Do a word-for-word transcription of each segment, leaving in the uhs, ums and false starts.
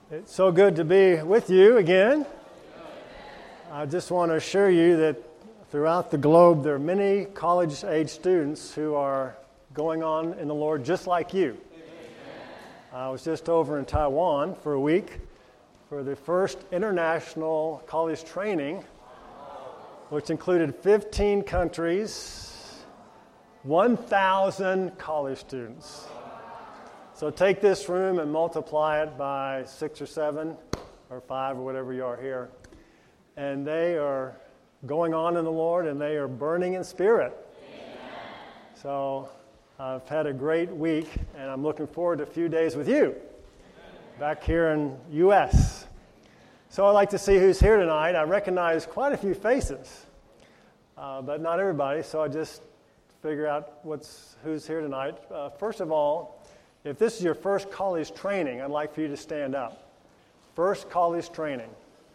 It's so good to be with you again. I just want to assure you that throughout the globe there are many college-age students who are going on in the Lord just like you. I was just over in Taiwan for a week for the first international college training, which included fifteen countries, one thousand college students. So take this room and multiply it by six or seven or five or whatever you are here. And they are going on in the Lord and they are burning in spirit. Amen. So I've had a great week and I'm looking forward to a few days with you back here in U S So I'd like to see who's here tonight. I recognize quite a few faces, uh, but not everybody. So I just figure out what's who's here tonight. Uh, first of all, if this is your first college training, I'd like for you to stand up. First college training.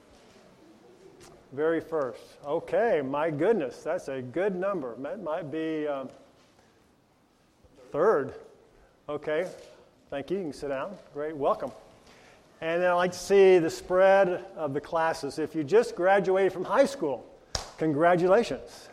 Very first. Okay, my goodness, that's a good number. That might be um, third. Okay, thank you. You can sit down. Great, welcome. And then I'd like to see the spread of the classes. If you just graduated from high school, congratulations.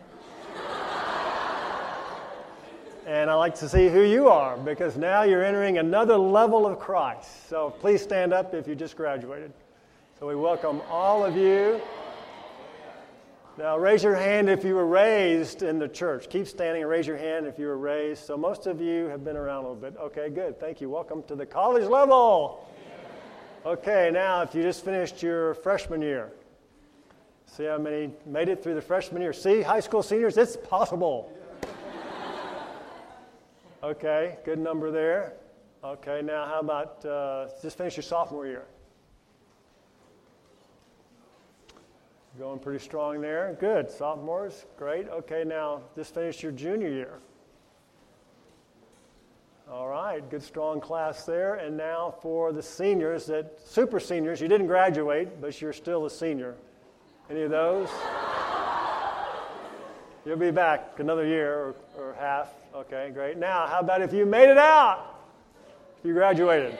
And I'd like to see who you are, because now you're entering another level of Christ. So please stand up if you just graduated. So we welcome all of you. Now raise your hand if you were raised in the church. Keep standing and raise your hand if you were raised. So most of you have been around a little bit. Okay, good. Thank you. Welcome to the college level. Okay, now if you just finished your freshman year. See how many made it through the freshman year. See, high school seniors, it's possible. Okay, good number there. Okay, now how about uh, just finish your sophomore year? Going pretty strong there. Good, sophomores, great. Okay, now just finish your junior year. All right, good strong class there. And now for the seniors, that super seniors, you didn't graduate, but you're still a senior. Any of those? You'll be back another year or, or half. Okay, great. Now, how about if you made it out? If you graduated.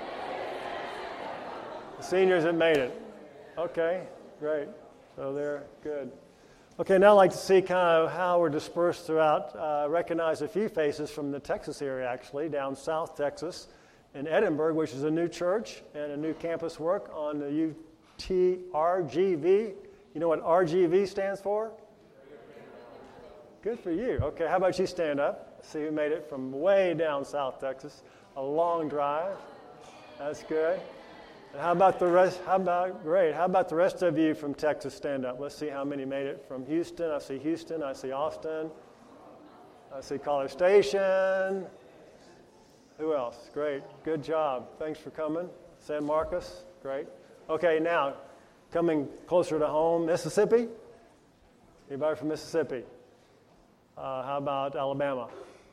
The seniors that made it. Okay, great. So they're good. Okay, now I'd like to see kind of how we're dispersed throughout. Uh, recognize a few faces from the Texas area, actually, down South Texas in Edinburgh, which is a new church and a new campus work on the U T R G V. You know what R G V stands for? Good for you. Okay, how about you stand up? See who made it from way down South Texas. A long drive. That's good. And how about the rest? How about, great. How about the rest of you from Texas stand up? Let's see how many made it from Houston. I see Houston. I see Austin. I see College Station. Who else? Great. Good job. Thanks for coming. San Marcos. Great. Okay, now, coming closer to home, Mississippi? Anybody from Mississippi? Uh, how about Alabama?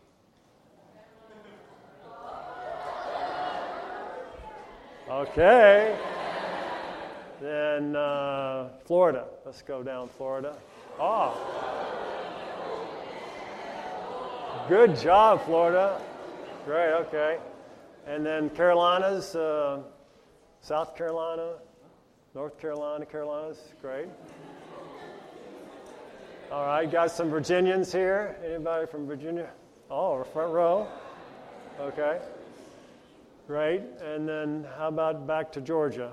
Okay. Then uh, Florida. Let's go down Florida. Oh. Good job, Florida. Great, okay. And then Carolinas, uh, South Carolina, North Carolina, Carolinas. Great. All right, got some Virginians here. Anybody from Virginia? Oh, front row. Okay. Great. And then how about back to Georgia?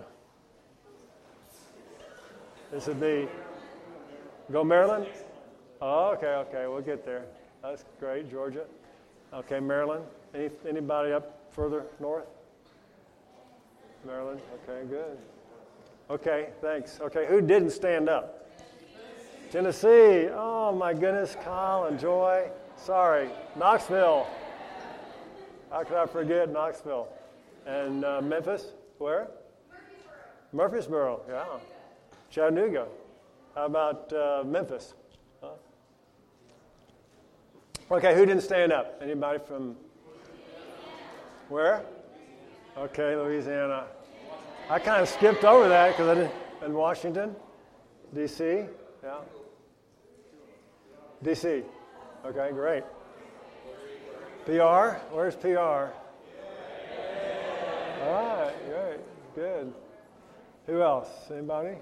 This would be, go Maryland? Oh, okay, okay, we'll get there. That's great, Georgia. Okay, Maryland. Any, anybody up further north? Maryland, okay, good. Okay, thanks. Okay, who didn't stand up? Tennessee. Oh, my goodness. Kyle and Joy. Sorry. Knoxville. How could I forget Knoxville? And uh, Memphis. Where? Murfreesboro. Yeah. Chattanooga. How about uh, Memphis? Huh? Okay, who didn't stand up? Anybody from where? Okay, Louisiana. I kind of skipped over that because I didn't. In Washington, D C. Yeah. D C. Okay, great. P R? Where's P R? All right, great. good. Who else? Anybody?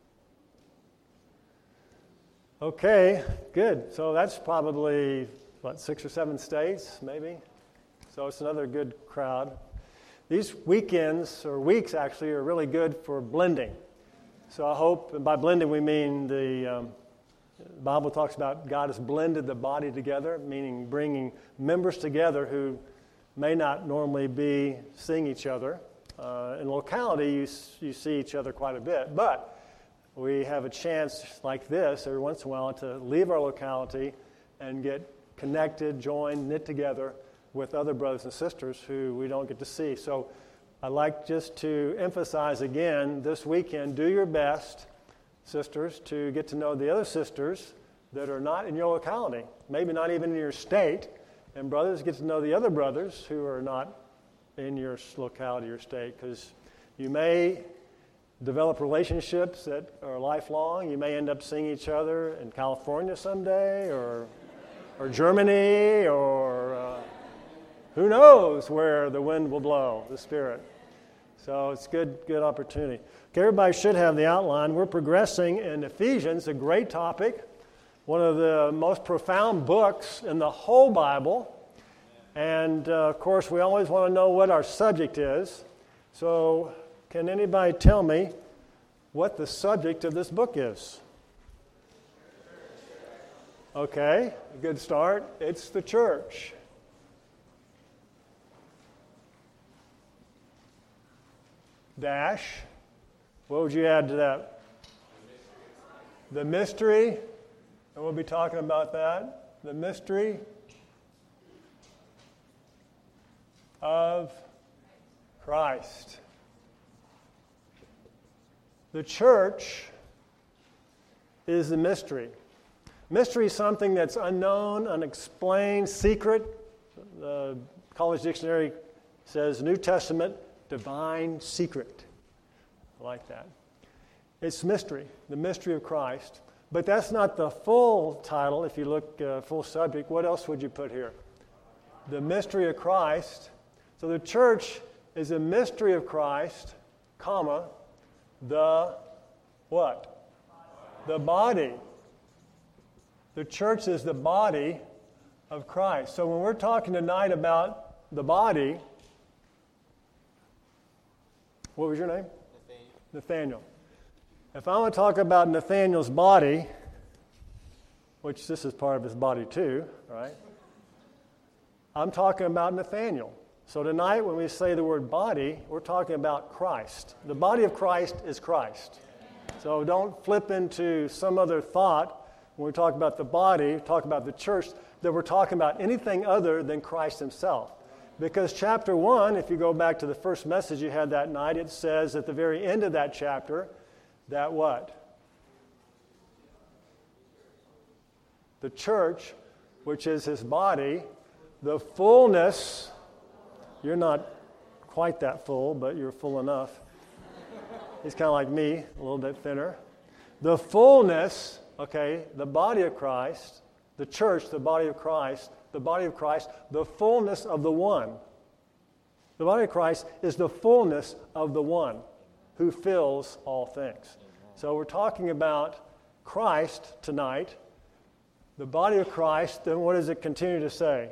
Okay, good. So that's probably, what, six or seven states, maybe? So it's another good crowd. These weekends, or weeks actually, are really good for blending. So I hope, and by blending we mean the, um, the Bible talks about God has blended the body together, meaning bringing members together who may not normally be seeing each other. Uh, in locality, you, you see each other quite a bit, but we have a chance like this every once in a while to leave our locality and get connected, joined, knit together with other brothers and sisters who we don't get to see. So I'd like just to emphasize again, this weekend, do your best, sisters, to get to know the other sisters that are not in your locality, maybe not even in your state, and brothers, get to know the other brothers who are not in your locality or state, because you may develop relationships that are lifelong. You may end up seeing each other in California someday, or or Germany, or uh, who knows where the wind will blow, the Spirit. So it's good, good opportunity. Okay, everybody should have the outline. We're progressing in Ephesians, a great topic, one of the most profound books in the whole Bible. And, uh, of course, we always want to know what our subject is. So can anybody tell me what the subject of this book is? Okay, a good start. It's the church. Dash. What would you add to that? The mystery. And we'll be talking about that. The mystery of Christ. The church is the mystery. Mystery is something that's unknown, unexplained, secret. The College Dictionary says New Testament, divine secret. I like that. It's mystery, the mystery of Christ. But that's not the full title. If you look uh, full subject, what else would you put here? The mystery of Christ. So the church is a mystery of Christ, comma, the what? The body. The church is the body of Christ. So when we're talking tonight about the body, what was your name? Nathaniel. Nathaniel. If I want to talk about Nathaniel's body, which this is part of his body too, right? I'm talking about Nathaniel. So tonight when we say the word body, we're talking about Christ. The body of Christ is Christ. So don't flip into some other thought when we talk about the body, talk about the church, that we're talking about anything other than Christ himself. Because chapter one, if you go back to the first message you had that night, it says at the very end of that chapter that what? The church, which is his body, the fullness, you're not quite that full, but you're full enough. He's kind of like me, a little bit thinner. The fullness, okay, the body of Christ, the church, the body of Christ, the body of Christ, the fullness of the one. The body of Christ is the fullness of the one who fills all things. So we're talking about Christ tonight, the body of Christ, then what does it continue to say?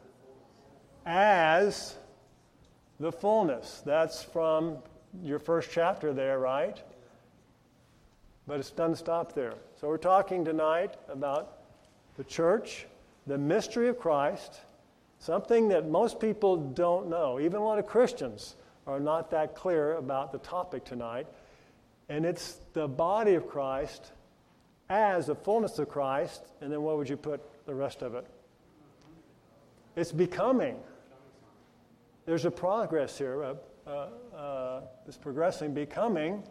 As the fullness. That's from your first chapter there, right? But it doesn't stop there. So we're talking tonight about the church, the mystery of Christ, something that most people don't know. Even a lot of Christians are not that clear about the topic tonight. And it's the body of Christ as the fullness of Christ. And then what would you put the rest of it? It's becoming. There's a progress here. Uh, uh, uh, it's progressing, becoming.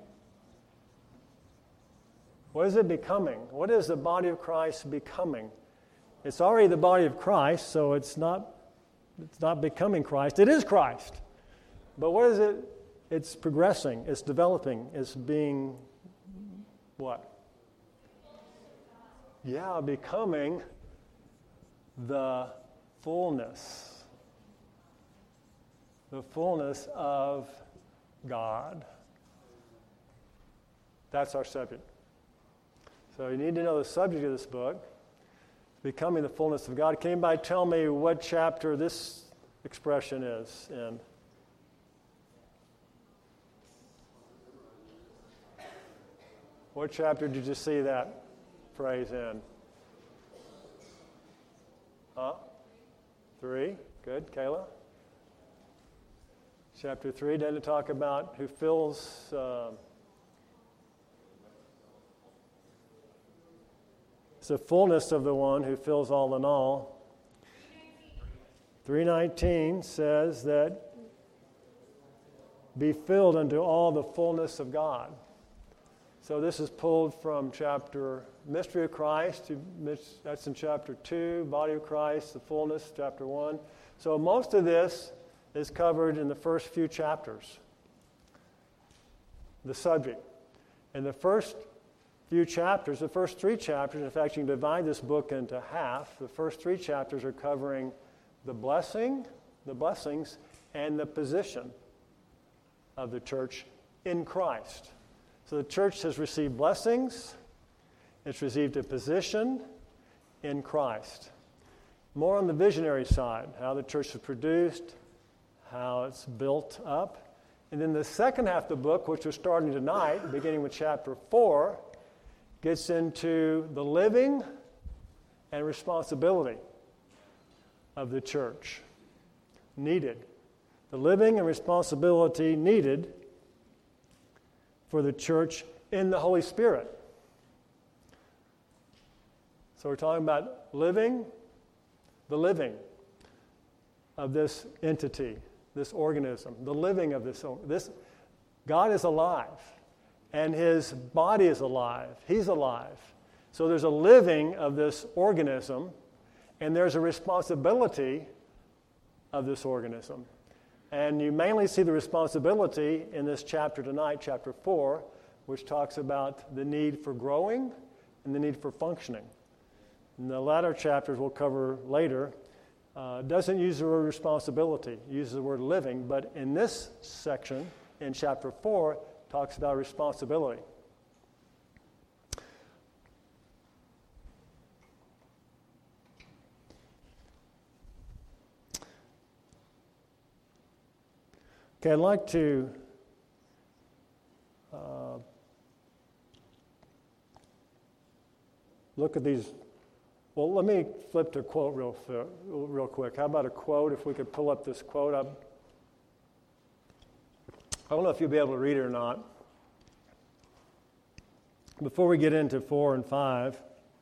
What is it becoming? What is the body of Christ becoming? It's already the body of Christ, so it's not, it's not becoming Christ. It is Christ. But what is it? It's progressing. It's developing. It's being what? Yeah, becoming the fullness. The fullness of God. That's our subject. So you need to know the subject of this book, Becoming the Fullness of God. Can anybody tell me what chapter this expression is in? What chapter did you see that phrase in? Huh? Three? Good. Kayla? Chapter three, doesn't it talk about who fills... Uh, it's the fullness of the one who fills all in all. three nineteen says that be filled unto all the fullness of God. So this is pulled from chapter Mystery of Christ. That's in chapter two, Body of Christ, the fullness, chapter one. So most of this is covered in the first few chapters. The subject. In the first few chapters, the first three chapters, in fact, you can divide this book into half. The first three chapters are covering the blessing, the blessings, and the position of the church in Christ. So the church has received blessings, it's received a position in Christ. More on the visionary side, how the church is produced, how it's built up. And then the second half of the book, which we're starting tonight, beginning with chapter four, gets into the living and responsibility of the church needed. The living and responsibility needed for the church in the Holy Spirit. So we're talking about living, the living of this entity, this organism, the living of this. This God is alive, and his body is alive. He's alive. So there's a living of this organism, and there's a responsibility of this organism. And you mainly see the responsibility in this chapter tonight, chapter four, which talks about the need for growing and the need for functioning. And the latter chapters we'll cover later uh, doesn't use the word responsibility, it uses the word living, but in this section, in chapter four, talks about responsibility. Okay, I'd like to uh, look at these. Well, let me flip to a quote real, real quick. How about a quote, if we could pull up this quote up? I don't know if you'll be able to read it or not. Before we get into four and five,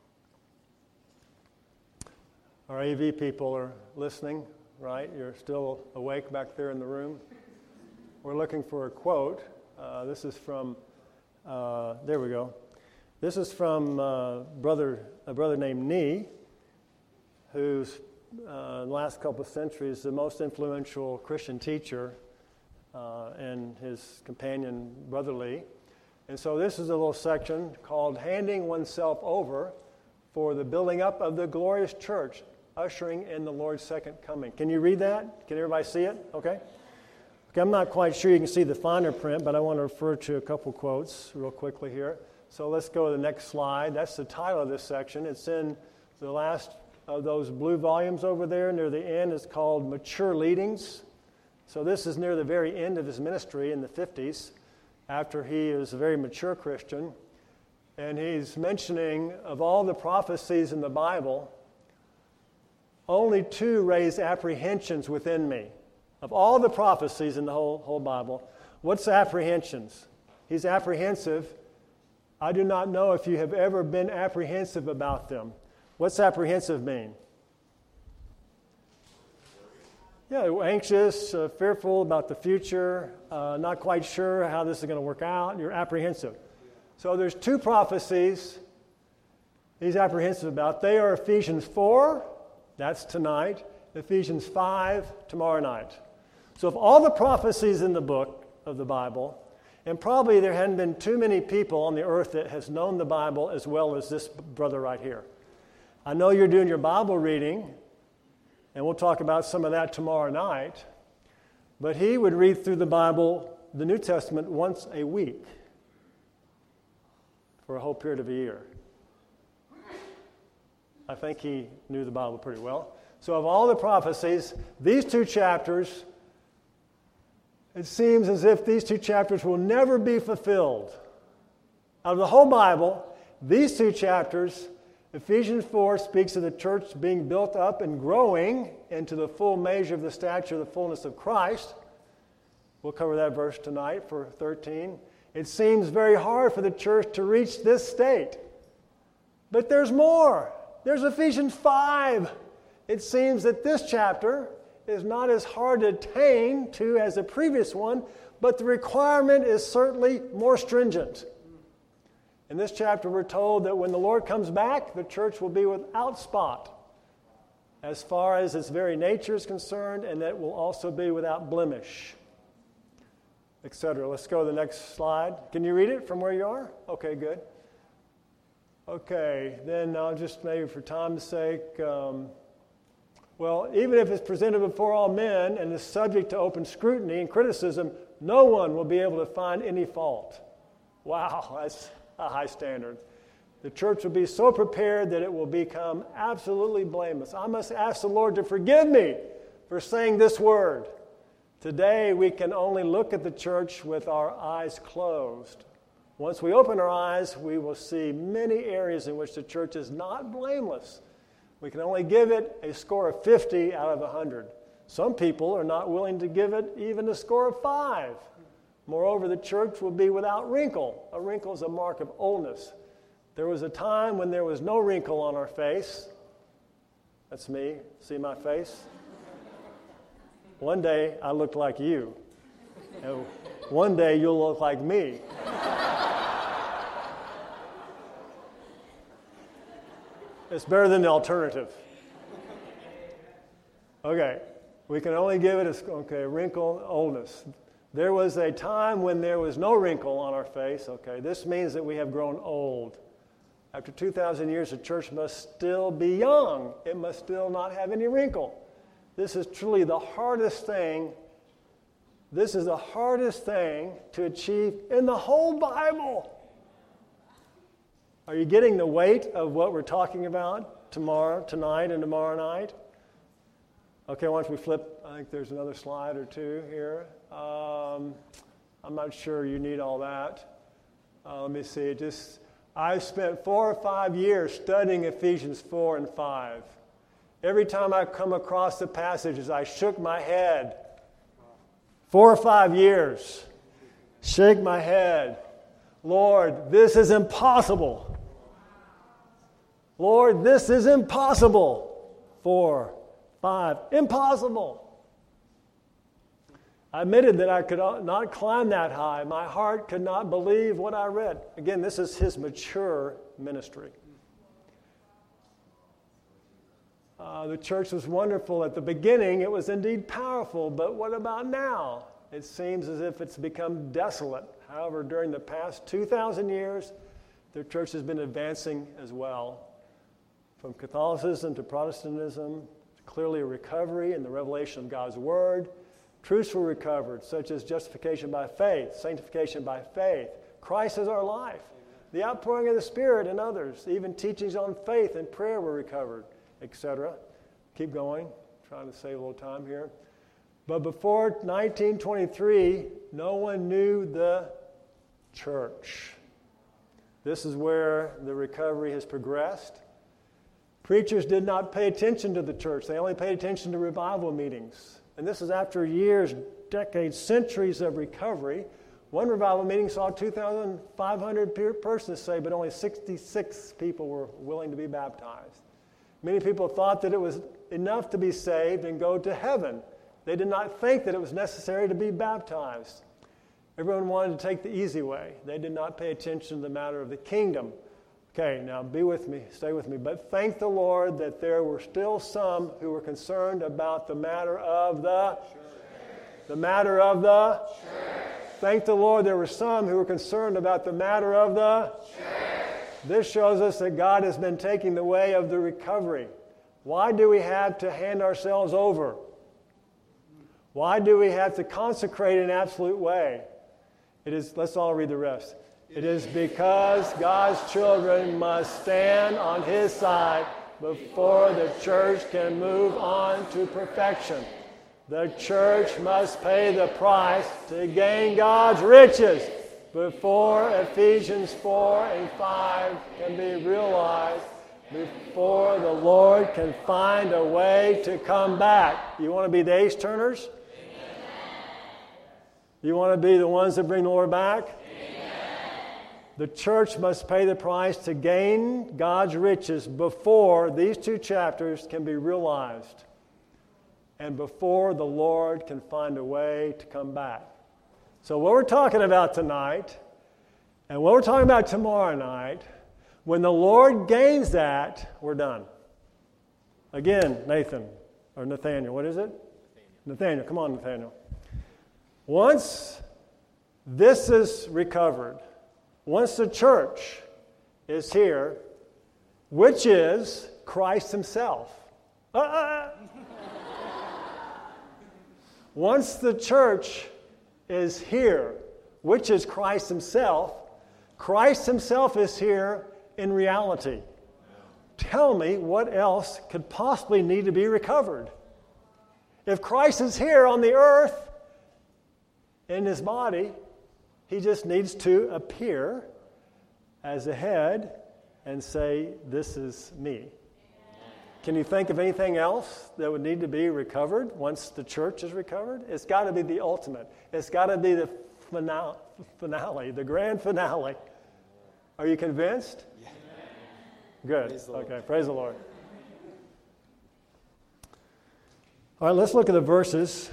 our A V people are listening, right? You're still awake back there in the room. We're looking for a quote. Uh, this is from, uh, there we go. This is from uh, brother, a brother named Nee, who's uh, in the last couple of centuries the most influential Christian teacher, uh, and his companion, Brother Lee. And so this is a little section called Handing Oneself Over for the Building Up of the Glorious Church, Ushering in the Lord's Second Coming. Can you read that? Can everybody see it? Okay. Okay, I'm not quite sure you can see the finer print, but I want to refer to a couple quotes real quickly here. So let's go to the next slide. That's the title of this section. It's in the last of those blue volumes over there near the end. It's called Mature Leadings. So this is near the very end of his ministry in the fifties, after he is a very mature Christian. And he's mentioning of all the prophecies in the Bible, only two raise apprehensions within me. Of all the prophecies in the whole, whole Bible, what's apprehensions? He's apprehensive. I do not know if you have ever been apprehensive about them. What's apprehensive mean? Yeah, anxious, uh, fearful about the future, uh, not quite sure how this is going to work out. You're apprehensive. So there's two prophecies he's apprehensive about. They are Ephesians four, that's tonight, Ephesians five, tomorrow night. So of all the prophecies in the book of the Bible, and probably there hadn't been too many people on the earth that has known the Bible as well as this brother right here. I know you're doing your Bible reading, and we'll talk about some of that tomorrow night, but he would read through the Bible, the New Testament, once a week. for a whole period of a year. I think he knew the Bible pretty well. So of all the prophecies, these two chapters, it seems as if these two chapters will never be fulfilled. Out of the whole Bible, these two chapters, Ephesians four speaks of the church being built up and growing into the full measure of the stature of the fullness of Christ. We'll cover that verse tonight for thirteen. It seems very hard for the church to reach this state. But there's more. There's Ephesians five. It seems that this chapter is not as hard to attain to as the previous one, but the requirement is certainly more stringent. In this chapter, we're told that when the Lord comes back, the church will be without spot as far as its very nature is concerned, and that it will also be without blemish, et cetera. Let's go to the next slide. Can you read it from where you are? Okay, good. Okay, then I'll just maybe for time's sake, um, well, even if it's presented before all men and is subject to open scrutiny and criticism, no one will be able to find any fault. Wow, that's a high standard. The church will be so prepared that it will become absolutely blameless. I must ask the Lord to forgive me for saying this word. Today, we can only look at the church with our eyes closed. Once we open our eyes, we will see many areas in which the church is not blameless. We can only give it a score of fifty out of one hundred. Some people are not willing to give it even a score of five. Moreover, the church will be without wrinkle. A wrinkle is a mark of oldness. There was a time when there was no wrinkle on our face. That's me. See my face? One day, I looked like you. And one day, you'll look like me. It's better than the alternative. Okay, we can only give it a okay, wrinkle, oldness. There was a time when there was no wrinkle on our face. Okay, this means that we have grown old. After two thousand years, the church must still be young. It must still not have any wrinkle. This is truly the hardest thing. This is the hardest thing to achieve in the whole Bible. Are you getting the weight of what we're talking about tomorrow, tonight, and tomorrow night? Okay, why don't we flip? I think there's another slide or two here. Um, I'm not sure you need all that. Uh, let me see. Just I spent four or five years studying Ephesians four and five. Every time I come across the passages, I shook my head. Four or five years. Shake my head. Lord, this is impossible. Lord, this is impossible. Four, five, impossible. I admitted that I could not climb that high. My heart could not believe what I read. Again, this is his mature ministry. Uh, the church was wonderful at the beginning. It was indeed powerful. But what about now? It seems as if it's become desolate. However, during the past two thousand years, the church has been advancing as well. From Catholicism to Protestantism, clearly a recovery in the revelation of God's Word. Truths were recovered, such as justification by faith, sanctification by faith. Christ is our life. The outpouring of the Spirit and others, even teachings on faith and prayer were recovered, et cetera. Keep going, trying to save a little time here. But before nineteen twenty-three, no one knew the church. This is where the recovery has progressed. Preachers did not pay attention to the church. They only paid attention to revival meetings. And this is after years, decades, centuries of recovery. One revival meeting saw two thousand five hundred persons saved, but only sixty-six people were willing to be baptized. Many people thought that it was enough to be saved and go to heaven. They did not think that it was necessary to be baptized. Everyone wanted to take the easy way. They did not pay attention to the matter of the kingdom. Okay, now be with me, stay with me. But thank the Lord that there were still some who were concerned about the matter of the church. The matter of the church. Thank the Lord there were some who were concerned about the matter of the church. This shows us that God has been taking the way of the recovery. Why do we have to hand ourselves over? Why do we have to consecrate in an absolute way? It is, let's all read the rest. It is because God's children must stand on His side before the church can move on to perfection. The church must pay the price to gain God's riches before Ephesians four and five can be realized, before the Lord can find a way to come back. You want to be the H-turners? You want to be the ones that bring the Lord back? Amen. The church must pay the price to gain God's riches before these two chapters can be realized and before the Lord can find a way to come back. So what we're talking about tonight and what we're talking about tomorrow night, when the Lord gains that, we're done. Again, Nathan, or Nathaniel, what is it? Nathaniel, Nathaniel come on, Nathaniel. Once this is recovered, once the church is here, which is Christ Himself. Uh-uh. Once the church is here, which is Christ Himself, Christ Himself is here in reality. Tell me what else could possibly need to be recovered. If Christ is here on the earth, in His body, He just needs to appear as a head and say, "This is me." Can you think of anything else that would need to be recovered once the church is recovered? It's got to be the ultimate. It's got to be the finale, finale, the grand finale. Are you convinced? Yeah. Good. Praise okay, praise the Lord. All right, let's look at the verses.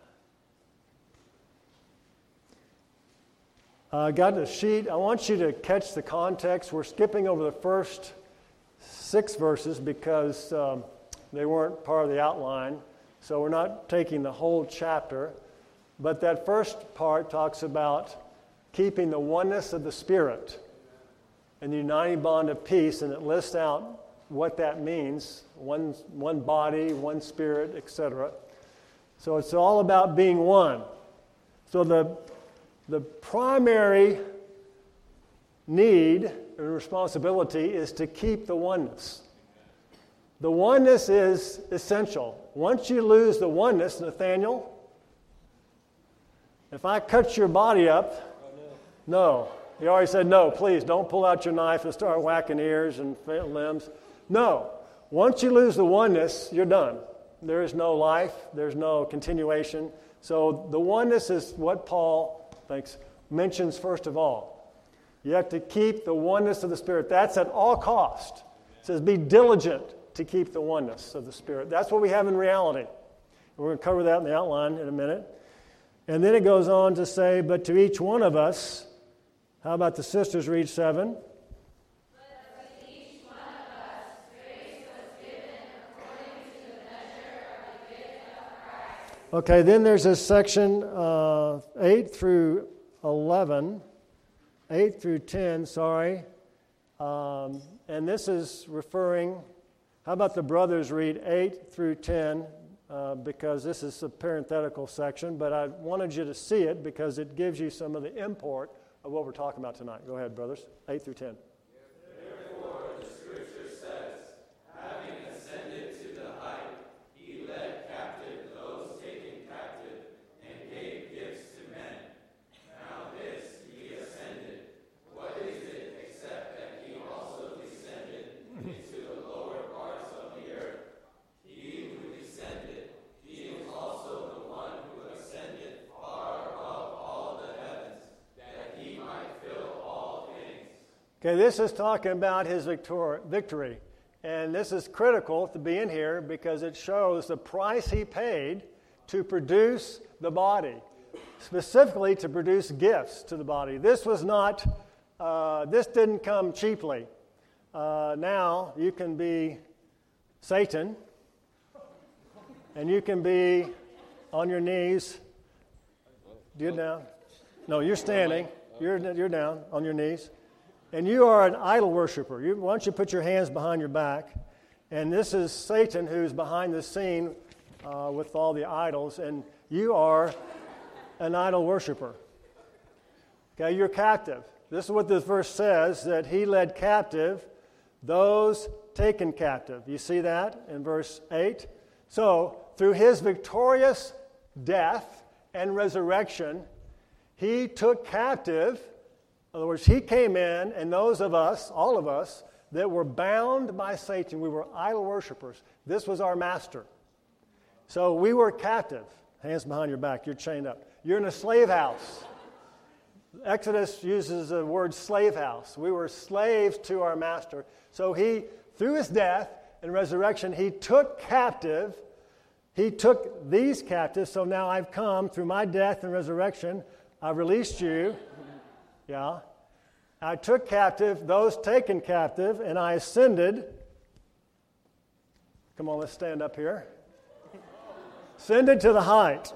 I uh, got a sheet. I want you to catch the context. We're skipping over the first six verses because um, they weren't part of the outline. So we're not taking the whole chapter. But that first part talks about keeping the oneness of the Spirit and the uniting bond of peace, and it lists out what that means. One, one body, one spirit, et cetera. So it's all about being one. So the The primary need and responsibility is to keep the oneness. The oneness is essential. Once you lose the oneness, Nathaniel, if I cut your body up, no. He already said, no, please don't pull out your knife and start whacking ears and limbs. No. Once you lose the oneness, you're done. There is no life. There's no continuation. So the oneness is what Paul Thanks. mentions first of all. You have to keep the oneness of the Spirit. That's at all cost. It says be diligent to keep the oneness of the Spirit. That's what we have in reality. We're going to cover that in the outline in a minute. And then it goes on to say, but to each one of us, how about the sisters read seven? Okay, then there's this section uh, eight through eleven, eight through ten, sorry. Um, and this is referring, how about the brothers read eight through ten, uh, because this is a parenthetical section, but I wanted you to see it because it gives you some of the import of what we're talking about tonight. Go ahead, brothers, eight through ten. Okay, this is talking about his victor- victory. And this is critical to be in here because it shows the price he paid to produce the body, specifically to produce gifts to the body. This was not, uh, this didn't come cheaply. Uh, now you can be Satan, and you can be on your knees. You're down. No, you're standing. You're, you're down on your knees. And you are an idol worshiper. You, why don't you put your hands behind your back? And this is Satan who's behind the scene uh, with all the idols. And you are an idol worshiper. Okay, you're captive. this is what this verse says, that he led captive those taken captive. You see that in verse eight? So, through his victorious death and resurrection, he took captive, in other words, he came in, and those of us, all of us, that were bound by Satan, we were idol worshipers. This was our master. So we were captive. Hands behind your back, you're chained up. You're in a slave house. Exodus uses the word slave house. We were slaves to our master. So he, through his death and resurrection, he took captive, he took these captives. So now I've come through my death and resurrection, I've released you. Yeah. I took captive those taken captive, and I ascended. Come on, let's stand up here. Ascended to the height.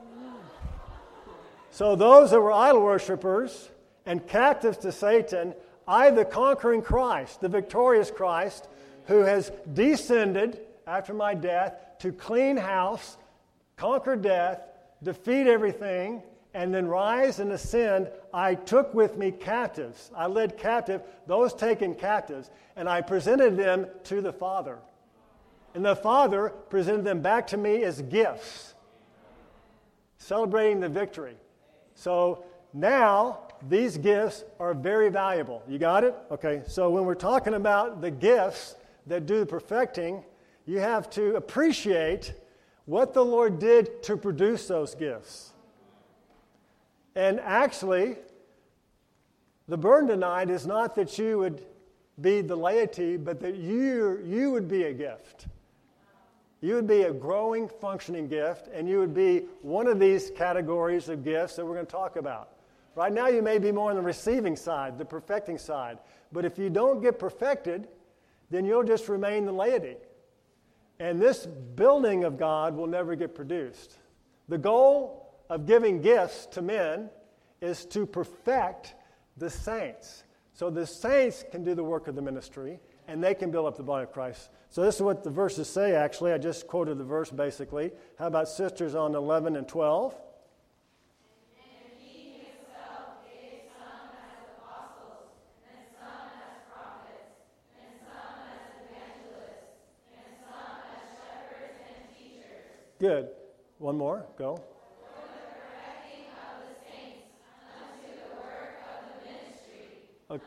So those that were idol worshipers and captives to Satan, I, the conquering Christ, the victorious Christ, who has descended after my death to clean house, conquer death, defeat everything, and then rise and ascend, I took with me captives. I led captive those taken captives, and I presented them to the Father. And the Father presented them back to me as gifts, celebrating the victory. So now these gifts are very valuable. You got it? Okay, so when we're talking about the gifts that do the perfecting, you have to appreciate what the Lord did to produce those gifts. And actually, the burden tonight is not that you would be the laity, but that you, you would be a gift. You would be a growing, functioning gift, and you would be one of these categories of gifts that we're going to talk about. Right now, you may be more on the receiving side, the perfecting side. But if you don't get perfected, then you'll just remain the laity. And this building of God will never get produced. The goal of giving gifts to men is to perfect the saints. So the saints can do the work of the ministry, and they can build up the body of Christ. So this is what the verses say, actually. I just quoted the verse, basically. How about sisters on eleven and twelve? And he himself gave some as apostles, and some as prophets, and some as evangelists, and some as shepherds and teachers. Good. One more. Go. Okay.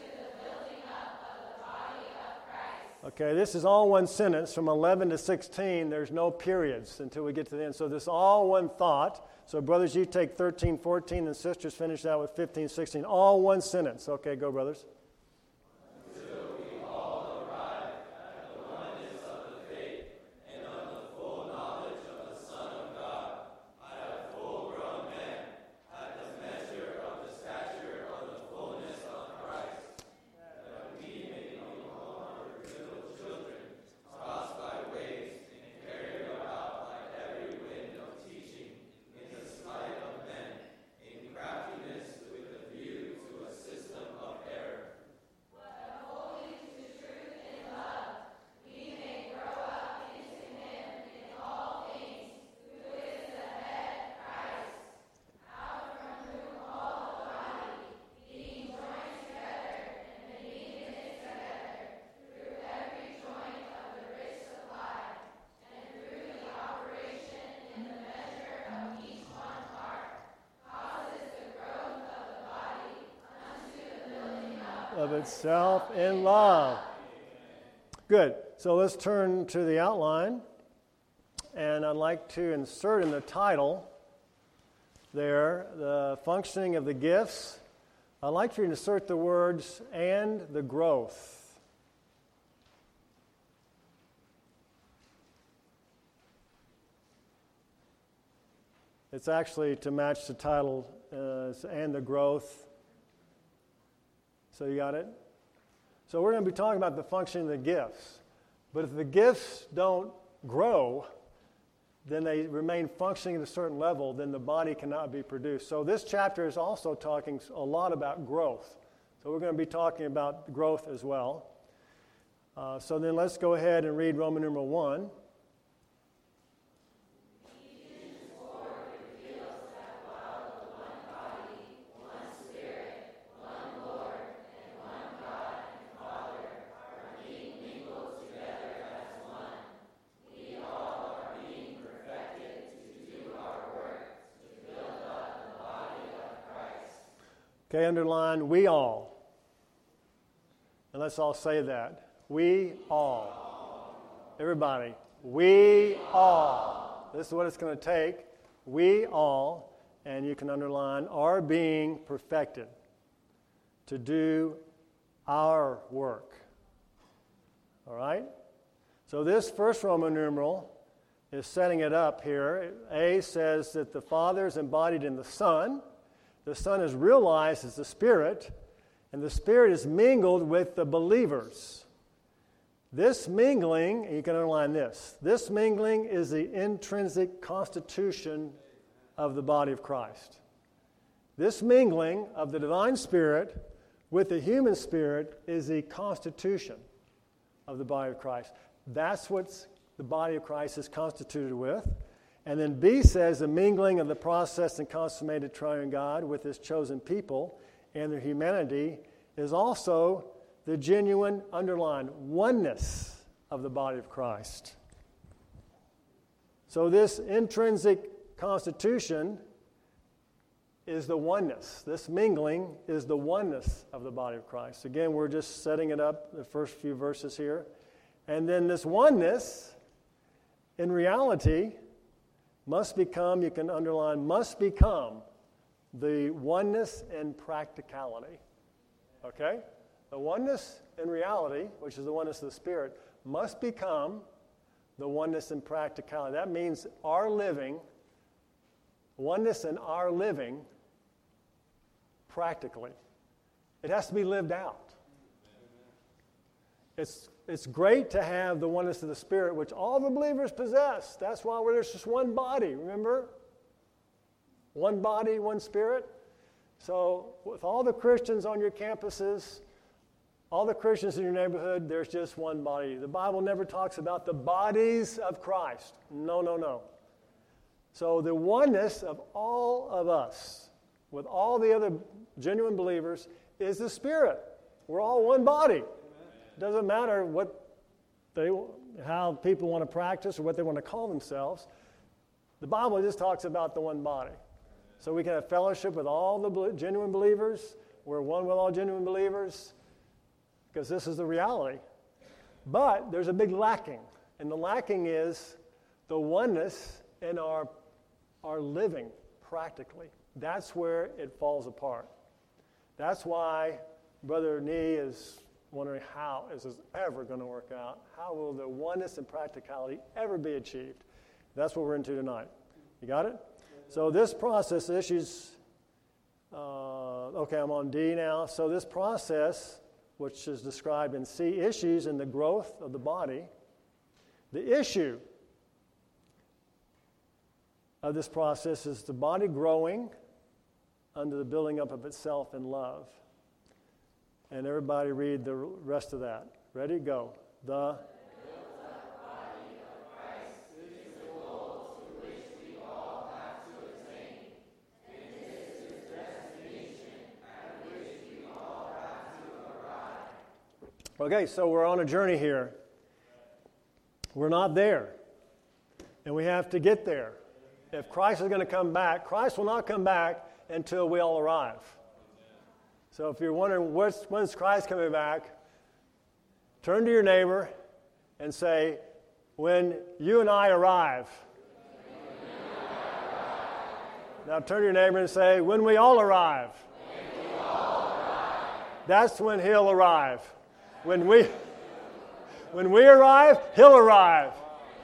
Okay, this is all one sentence from eleven to sixteen. There's no periods until we get to the end. So this is all one thought. So brothers, you take thirteen, fourteen, and sisters finish that with fifteen, sixteen. All one sentence. Okay, go brothers. Until we all arrive at the oneness of the faith and of the full knowledge of the Son of God, at a full-grown man, at the measure of the stature of the fullness of Christ, that we may no longer little children, tossed by waves and carried about by every wind of teaching, in the sleight of men, in craftiness with a view to a system of error. But according to truth and love, we may grow up into him in all things, who is the head, Christ, out from whom all the body, being joined together and being knit together through every joint of the rich supply, and through the operation in the measure of each one part, causes the growth of the body unto the building up Of itself in love. Good. So let's turn to the outline. And I'd like to insert in the title there the functioning of the gifts. I'd like for you to insert the words and the growth. It's actually to match the title uh, and the growth. So you got it? So we're going to be talking about the functioning of the gifts. But if the gifts don't grow, then they remain functioning at a certain level, then the body cannot be produced. So this chapter is also talking a lot about growth. So we're going to be talking about growth as well. Uh, so then let's go ahead and read Roman numeral one. reveals that while the one body, one spirit, one Lord, Okay, underline we all. And let's all say that. We all. Everybody. We all. This is what it's going to take. We all, and you can underline, are being perfected to do our work. All right? So this first Roman numeral is setting it up here. A says that the Father is embodied in the Son. The Son is realized as the Spirit, and the Spirit is mingled with the believers. This mingling, you can underline this, this mingling is the intrinsic constitution of the body of Christ. This mingling of the divine Spirit with the human spirit is the constitution of the body of Christ. That's what the body of Christ is constituted with. And then B says the mingling of the processed and consummated triune God with his chosen people and their humanity is also the genuine, underlined, oneness of the body of Christ. So this intrinsic constitution is the oneness. This mingling is the oneness of the body of Christ. Again, we're just setting it up, the first few verses here. And then this oneness, in reality, must become, you can underline, must become the oneness in practicality. Okay? The oneness in reality, which is the oneness of the Spirit, must become the oneness in practicality. That means our living, oneness in our living practically. It has to be lived out. It's, it's great to have the oneness of the Spirit, which all the believers possess. That's why there's just one body, remember? One body, one Spirit. So with all the Christians on your campuses, all the Christians in your neighborhood, there's just one body. The Bible never talks about the bodies of Christ. No, no, no. So the oneness of all of us, with all the other genuine believers, is the Spirit. We're all one body. It doesn't matter what they, how people want to practice or what they want to call themselves. The Bible just talks about the one body. So we can have fellowship with all the genuine believers. We're one with all genuine believers because this is the reality. But there's a big lacking. And the lacking is the oneness in our, our living practically. That's where it falls apart. That's why Brother Nee is wondering how is this ever going to work out? How will the oneness and practicality ever be achieved? That's what we're into tonight. You got it? So this process issues, uh, okay, I'm on D now. So this process, which is described in C, issues in the growth of the body. The issue of this process is the body growing under the building up of itself in love. And everybody read the rest of that. Ready? Go. The Okay, so we're on a journey here. We're not there, and we have to get there. If Christ is going to come back, Christ will not come back until we all arrive. So if you're wondering what's, when's Christ coming back, turn to your neighbor and say, when you and I arrive. Now turn to your neighbor and say, when we all arrive. When we all arrive. That's when he'll arrive. When we, when we arrive, he'll arrive.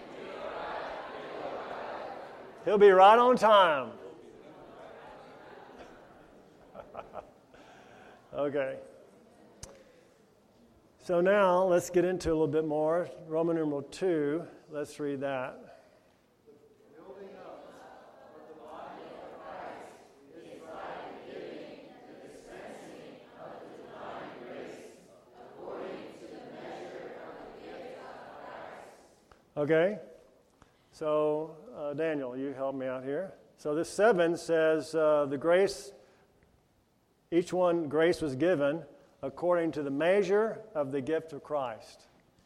He'll be right on time. Okay. So now let's get into a little bit more. Roman numeral two. Let's read that. Okay, so uh, Daniel, you help me out here. So this seven says uh, the grace, each one grace was given according to the measure of the gift of Christ.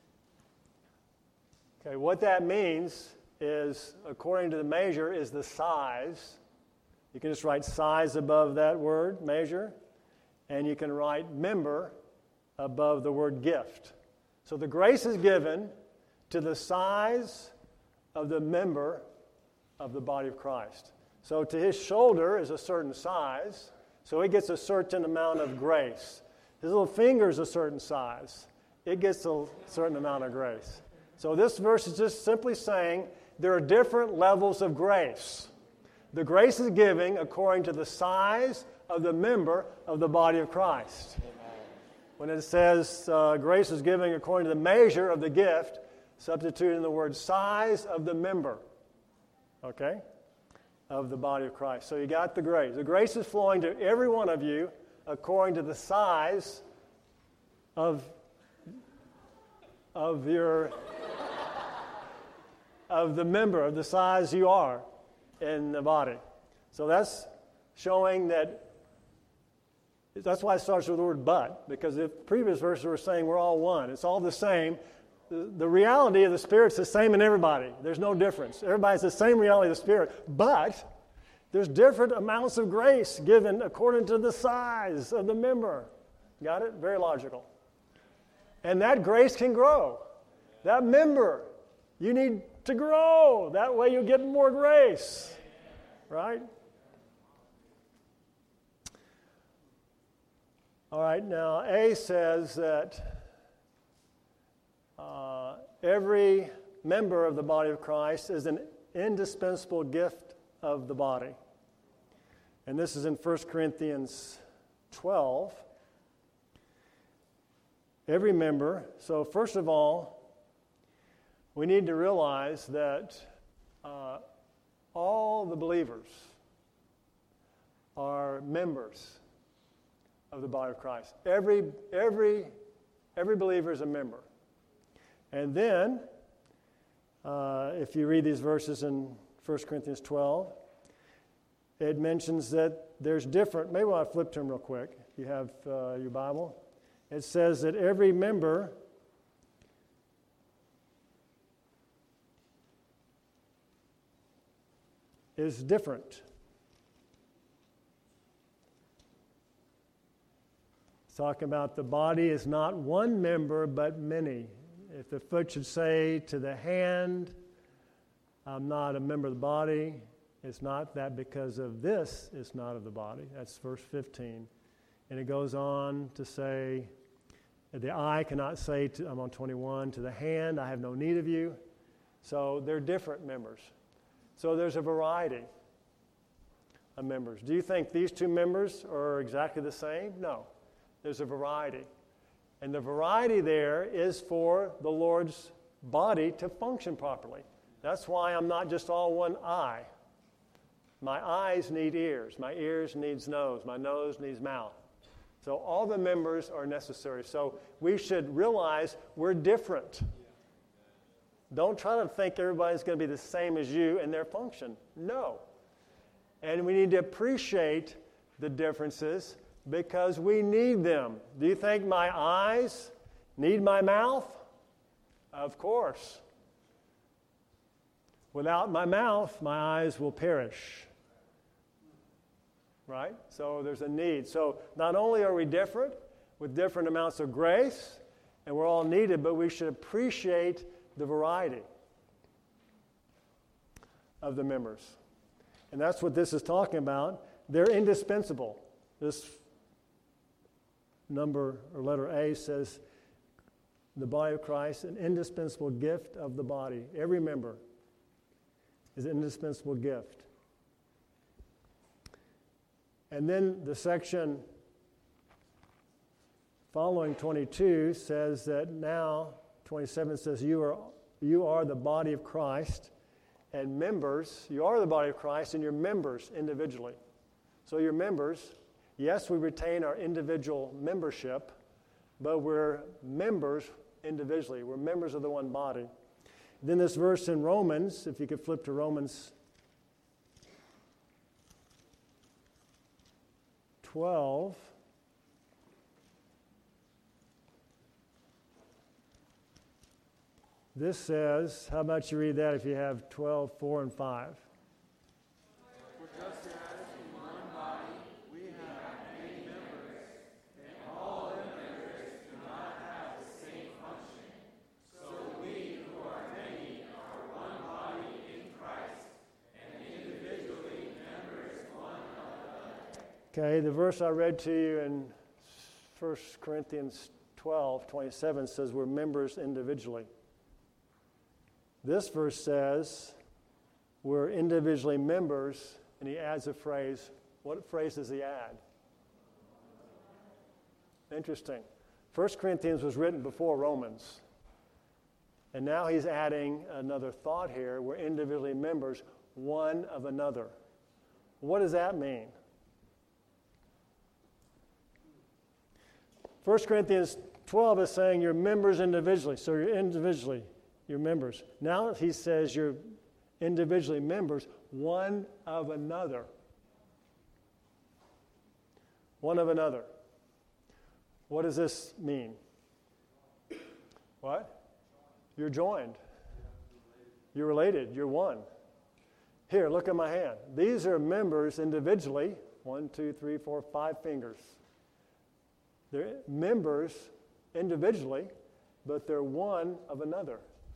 Okay, what that means is according to the measure is the size. You can just write size above that word, measure. and you can write member above the word gift. So the grace is given to the size of the member of the body of Christ. So to his shoulder is a certain size, so he gets a certain amount of grace. His little finger is a certain size. It gets a certain amount of grace. So this verse is just simply saying there are different levels of grace. The grace is given according to the size of the member of the body of Christ. When it says uh, grace is given according to the measure of the gift, substituting the word size of the member, okay, of the body of Christ. So you got the grace. The grace is flowing to every one of you according to the size of, of your, of the member, of the size you are in the body. So that's showing that. That's why it starts with the word but, because the previous verses were saying we're all one. It's all the same. The, the reality of the Spirit's the same in everybody. There's no difference. Everybody has the same reality of the Spirit, but there's different amounts of grace given according to the size of the member. Got it? Very logical. And that grace can grow. That member, you need to grow. That way you'll get more grace. Right? All right, now A says that uh, every member of the body of Christ is an indispensable gift of the body. And this is in First Corinthians twelve. Every member. So first of all, we need to realize that uh, all the believers are members of the body of Christ. Every, every, every believer is a member. And then, uh, if you read these verses in First Corinthians twelve, it mentions that there's different, maybe I'll flip to them real quick. You have uh, your Bible. It says that every member is different. Talking about the body is not one member, but many. If the foot should say to the hand, I'm not a member of the body, it's not that because of this, it's not of the body. That's verse fifteen. And it goes on to say, the eye cannot say, to, I'm on twenty-one, to the hand, I have no need of you. So they're different members. So there's a variety of members. Do you think these two members are exactly the same? No. There's a variety. And the variety there is for the Lord's body to function properly. That's why I'm not just all one eye. My eyes need ears. My ears needs nose. My nose needs mouth. So all the members are necessary. So we should realize we're different. Don't try to think everybody's going to be the same as you in their function. No. And we need to appreciate the differences because we need them. Do you think my eyes need my mouth? Of course. Without my mouth, my eyes will perish. Right? So there's a need. So not only are we different, with different amounts of grace, and we're all needed, but we should appreciate the variety of the members. And that's what this is talking about. They're indispensable. This number or letter A says the body of Christ, an indispensable gift of the body. Every member is an indispensable gift. And then the section following twenty-two says that now, twenty-seven says, you are, you are the body of Christ and members. You are the body of Christ and you're members individually. So you're members. Yes, we retain our individual membership, but we're members individually. We're members of the one body. Then this verse in Romans, if you could flip to Romans twelve. This says, how about you read that if you have twelve, four, and five? For just as in one body we have many members, Okay, the verse I read to you in First Corinthians twelve twenty-seven says we're members individually. This verse says we're individually members, and he adds a phrase. What phrase does he add? Interesting. First Corinthians was written before Romans. And now he's adding another thought here. We're individually members, one of another. What does that mean? First Corinthians twelve is saying you're members individually. So you're individually, you're members. Now he says you're individually members, one of another. One of another. What does this mean? What? You're joined. You're related. You're one. Here, look at my hand. These are members individually. One, two, three, four, five fingers. They're members individually, but they're one of another.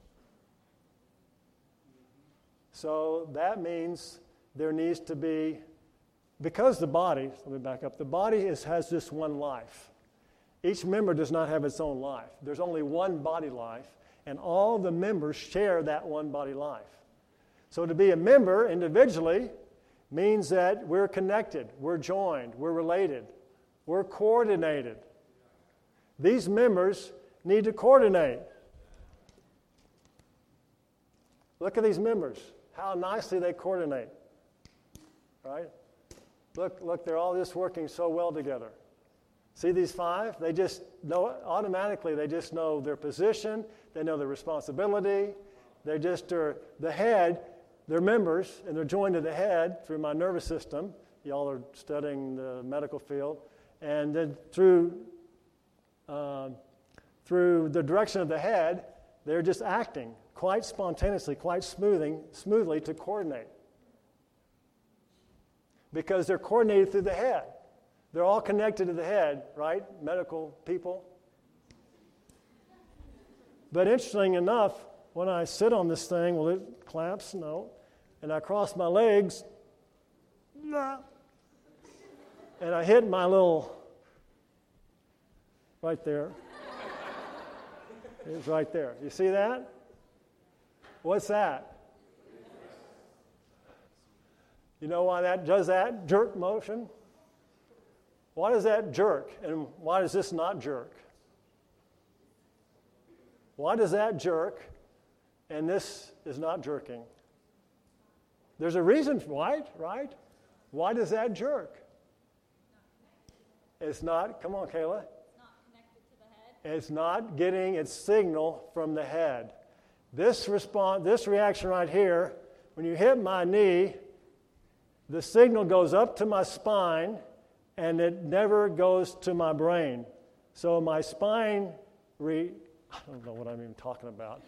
So that means there needs to be, because the body, let me back up, the body is, has this one life. Each member does not have its own life. There's only one body life, and all the members share that one body life. So to be a member individually means that we're connected, we're joined, we're related, we're coordinated. These members need to coordinate. Look at these members, how nicely they coordinate, right? Look, look, they're all just working so well together. See these five? They just know, automatically, they just know their position, they know their responsibility, they just are, the head, they're members, and they're joined to the head through my nervous system. Y'all are studying the medical field. And then through, uh, through the direction of the head, they're just acting quite spontaneously, quite smoothing, smoothly to coordinate. Because they're coordinated through the head. They're all connected to the head, right? Medical people. But interesting enough, when I sit on this thing, well, it clamps, no. And I cross my legs, no. And I hit my little, right there. It's right there. You see that? What's that? You know why that does that jerk motion? Why does that jerk, and why does this not jerk? Why does that jerk, and this is not jerking? There's a reason, right? Right? Why does that jerk? It's not, come on, Kayla. It's not connected to the head. It's not getting its signal from the head. This response, this reaction right here, when you hit my knee, the signal goes up to my spine, and it never goes to my brain. So my spine, re, I don't know what I'm even talking about.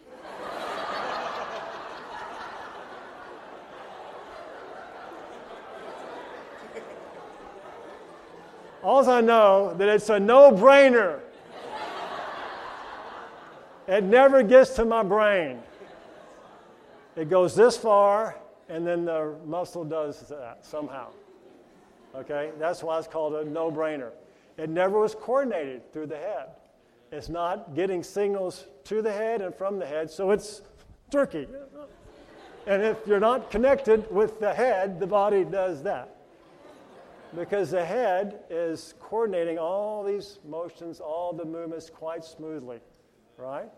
All I know that it's a no-brainer. It never gets to my brain. It goes this far, and then the muscle does that somehow. Okay? That's why it's called a no-brainer. It never was coordinated through the head. It's not getting signals to the head and from the head, so it's jerky. And if you're not connected with the head, the body does that. Because the head is coordinating all these motions, all the movements quite smoothly, right?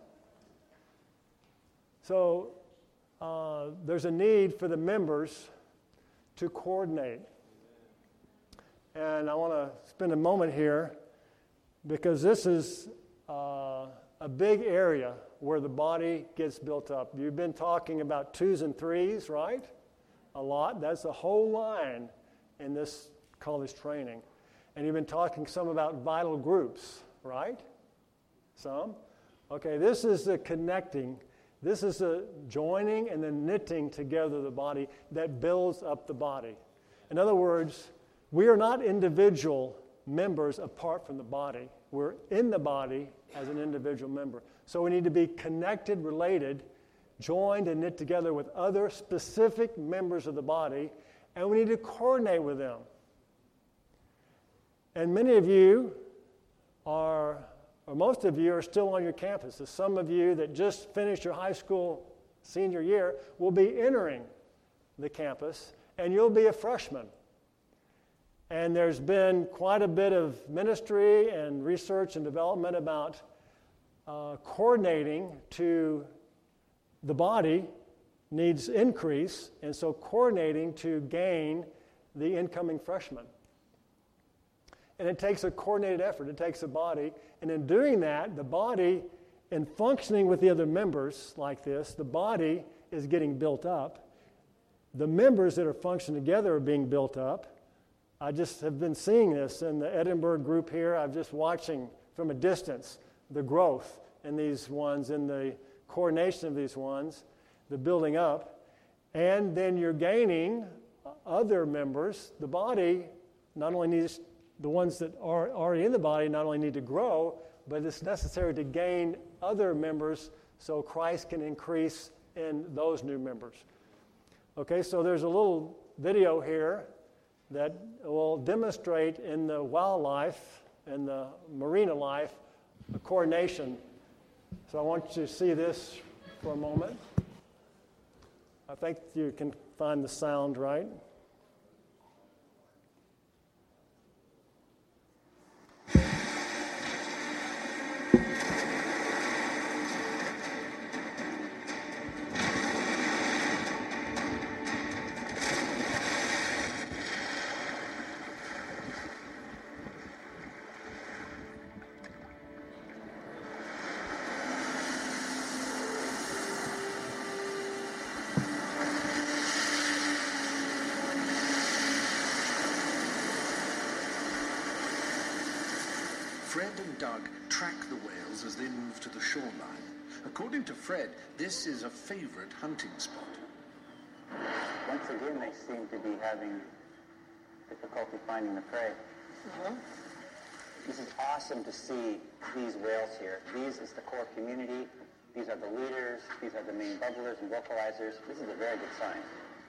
So uh, there's a need for the members to coordinate. And I want to spend a moment here because this is uh, a big area where the body gets built up. You've been talking about twos and threes, right? A lot. That's a whole line in this college training. And you've been talking some about vital groups, right? Some? Okay, this is the connecting. This is the joining and the knitting together the body that builds up the body. In other words, we are not individual members apart from the body. We're in the body as an individual member. So we need to be connected, related, joined and knit together with other specific members of the body, and we need to coordinate with them. And many of you are, or most of you are still on your campuses. Some of you that just finished your high school senior year will be entering the campus, and you'll be a freshman. And there's been quite a bit of ministry and research and development about uh, coordinating to the body needs increase, and so coordinating to gain the incoming freshmen. And it takes a coordinated effort. It takes a body. And in doing that, the body, in functioning with the other members like this, the body is getting built up. The members that are functioning together are being built up. I just have been seeing this in the Edinburgh group here. I'm just watching from a distance the growth in these ones, in the coordination of these ones, the building up. And then you're gaining other members. The body not only needs, the ones that are already in the body not only need to grow, but it's necessary to gain other members so Christ can increase in those new members. Okay, so there's a little video here that will demonstrate in the wildlife and the marina life the coordination. So I want you to see this for a moment. I think you can find the sound right. Fred and Doug track the whales as they move to the shoreline. According to Fred, this is a favorite hunting spot. Once again, they seem to be having difficulty finding the prey. Mm-hmm. This is awesome to see these whales here. These is the core community. These are the leaders. These are the main bubblers and vocalizers. This is a very good sign.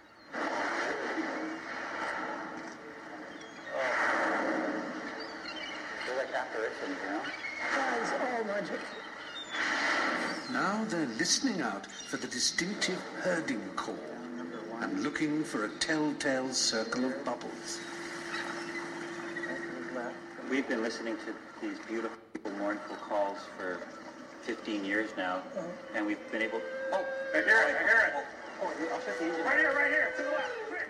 They're like apparitions, you know? That is all magic. Now they're listening out for the distinctive herding call and looking for a telltale circle of bubbles. We've been listening to these beautiful, mournful calls for fifteen years now, and we've been able... Oh, I hear it, I hear it. Oh, I'll shut the engine. Right here, right here, to the left, quick.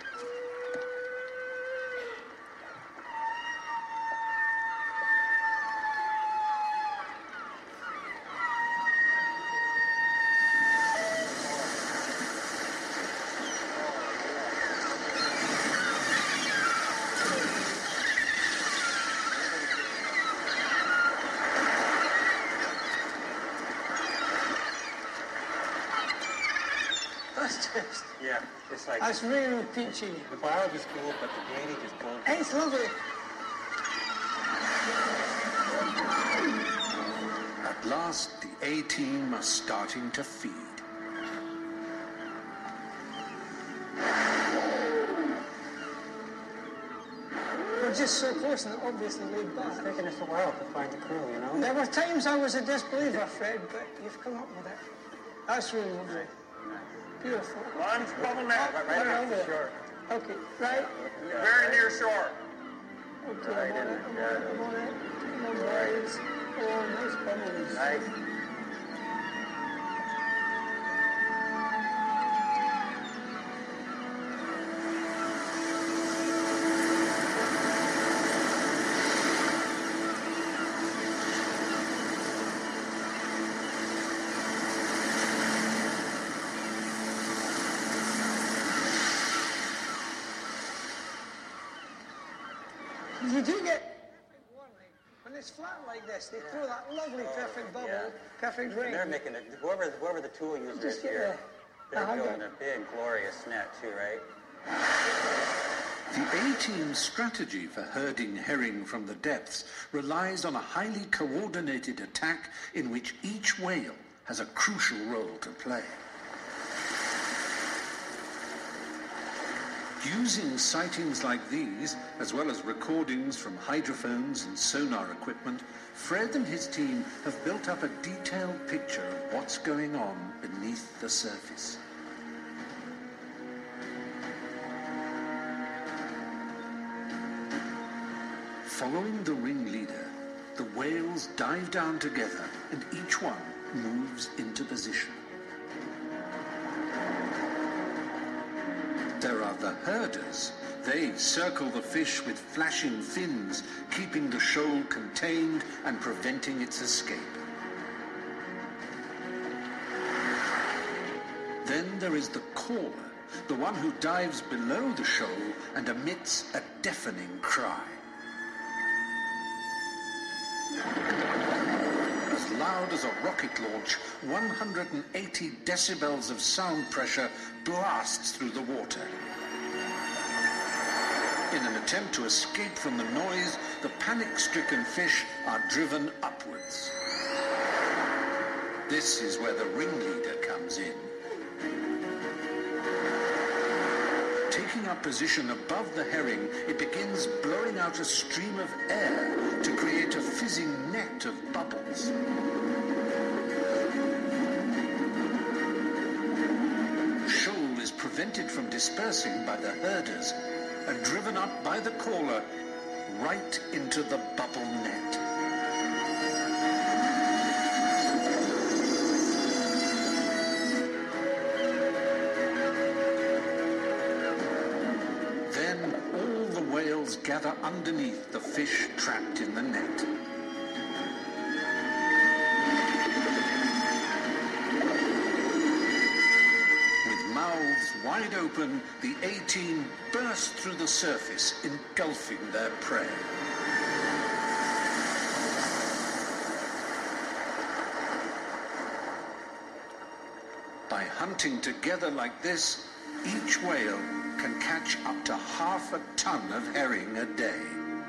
That's just, Yeah, it's like... that's really peachy. The biology's cool, but the drainage is cool. It's lovely. At last, the A-team are starting to feed. We're just so close and obviously laid back. It's taken us a while to find the crew, you know? There were times I was a disbeliever, Fred, but you've come up with it. That's really lovely. Beautiful. Launch bubble net, Right right around off there. the shore. Okay, right. Very near shore. Okay, Right I'm on in it, I'm there, on it, I'm on it. Come on, guys. Oh, nice bubbles. Nice. You do get warning. When it's flat like this, they throw that lovely perfect bubble, yeah. perfect ring. They're making it, whoever, whoever the tool user Just is get here, the- they're uh-huh, building got- a big, glorious net too, right? The A-team's strategy for herding herring from the depths relies on a highly coordinated attack in which each whale has a crucial role to play. Using sightings like these, as well as recordings from hydrophones and sonar equipment, Fred and his team have built up a detailed picture of what's going on beneath the surface. Following the ringleader, the whales dive down together and each one moves into position. There are the herders. They circle the fish with flashing fins, keeping the shoal contained and preventing its escape. Then there is the caller, the one who dives below the shoal and emits a deafening cry. As loud as a rocket launch, one hundred eighty decibels of sound pressure blasts through the water. In an attempt to escape from the noise, the panic-stricken fish are driven upwards. This is where the ringleader comes in. Taking up position above the herring, it begins blowing out a stream of air to create a fizzing net of bubbles. Shoal is prevented from dispersing by the herders and driven up by the caller right into the bubble net. Then all the whales gather underneath the fish trapped in the net. Wide open, the A-team burst through the surface, engulfing their prey. By hunting together like this, each whale can catch up to half a ton of herring a day.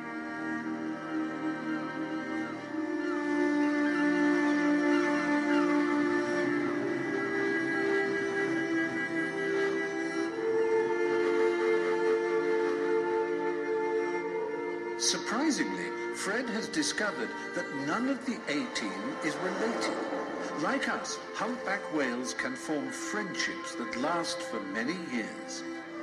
Surprisingly, Fred has discovered that none of the A-team is related. Like us, humpback whales can form friendships that last for many years.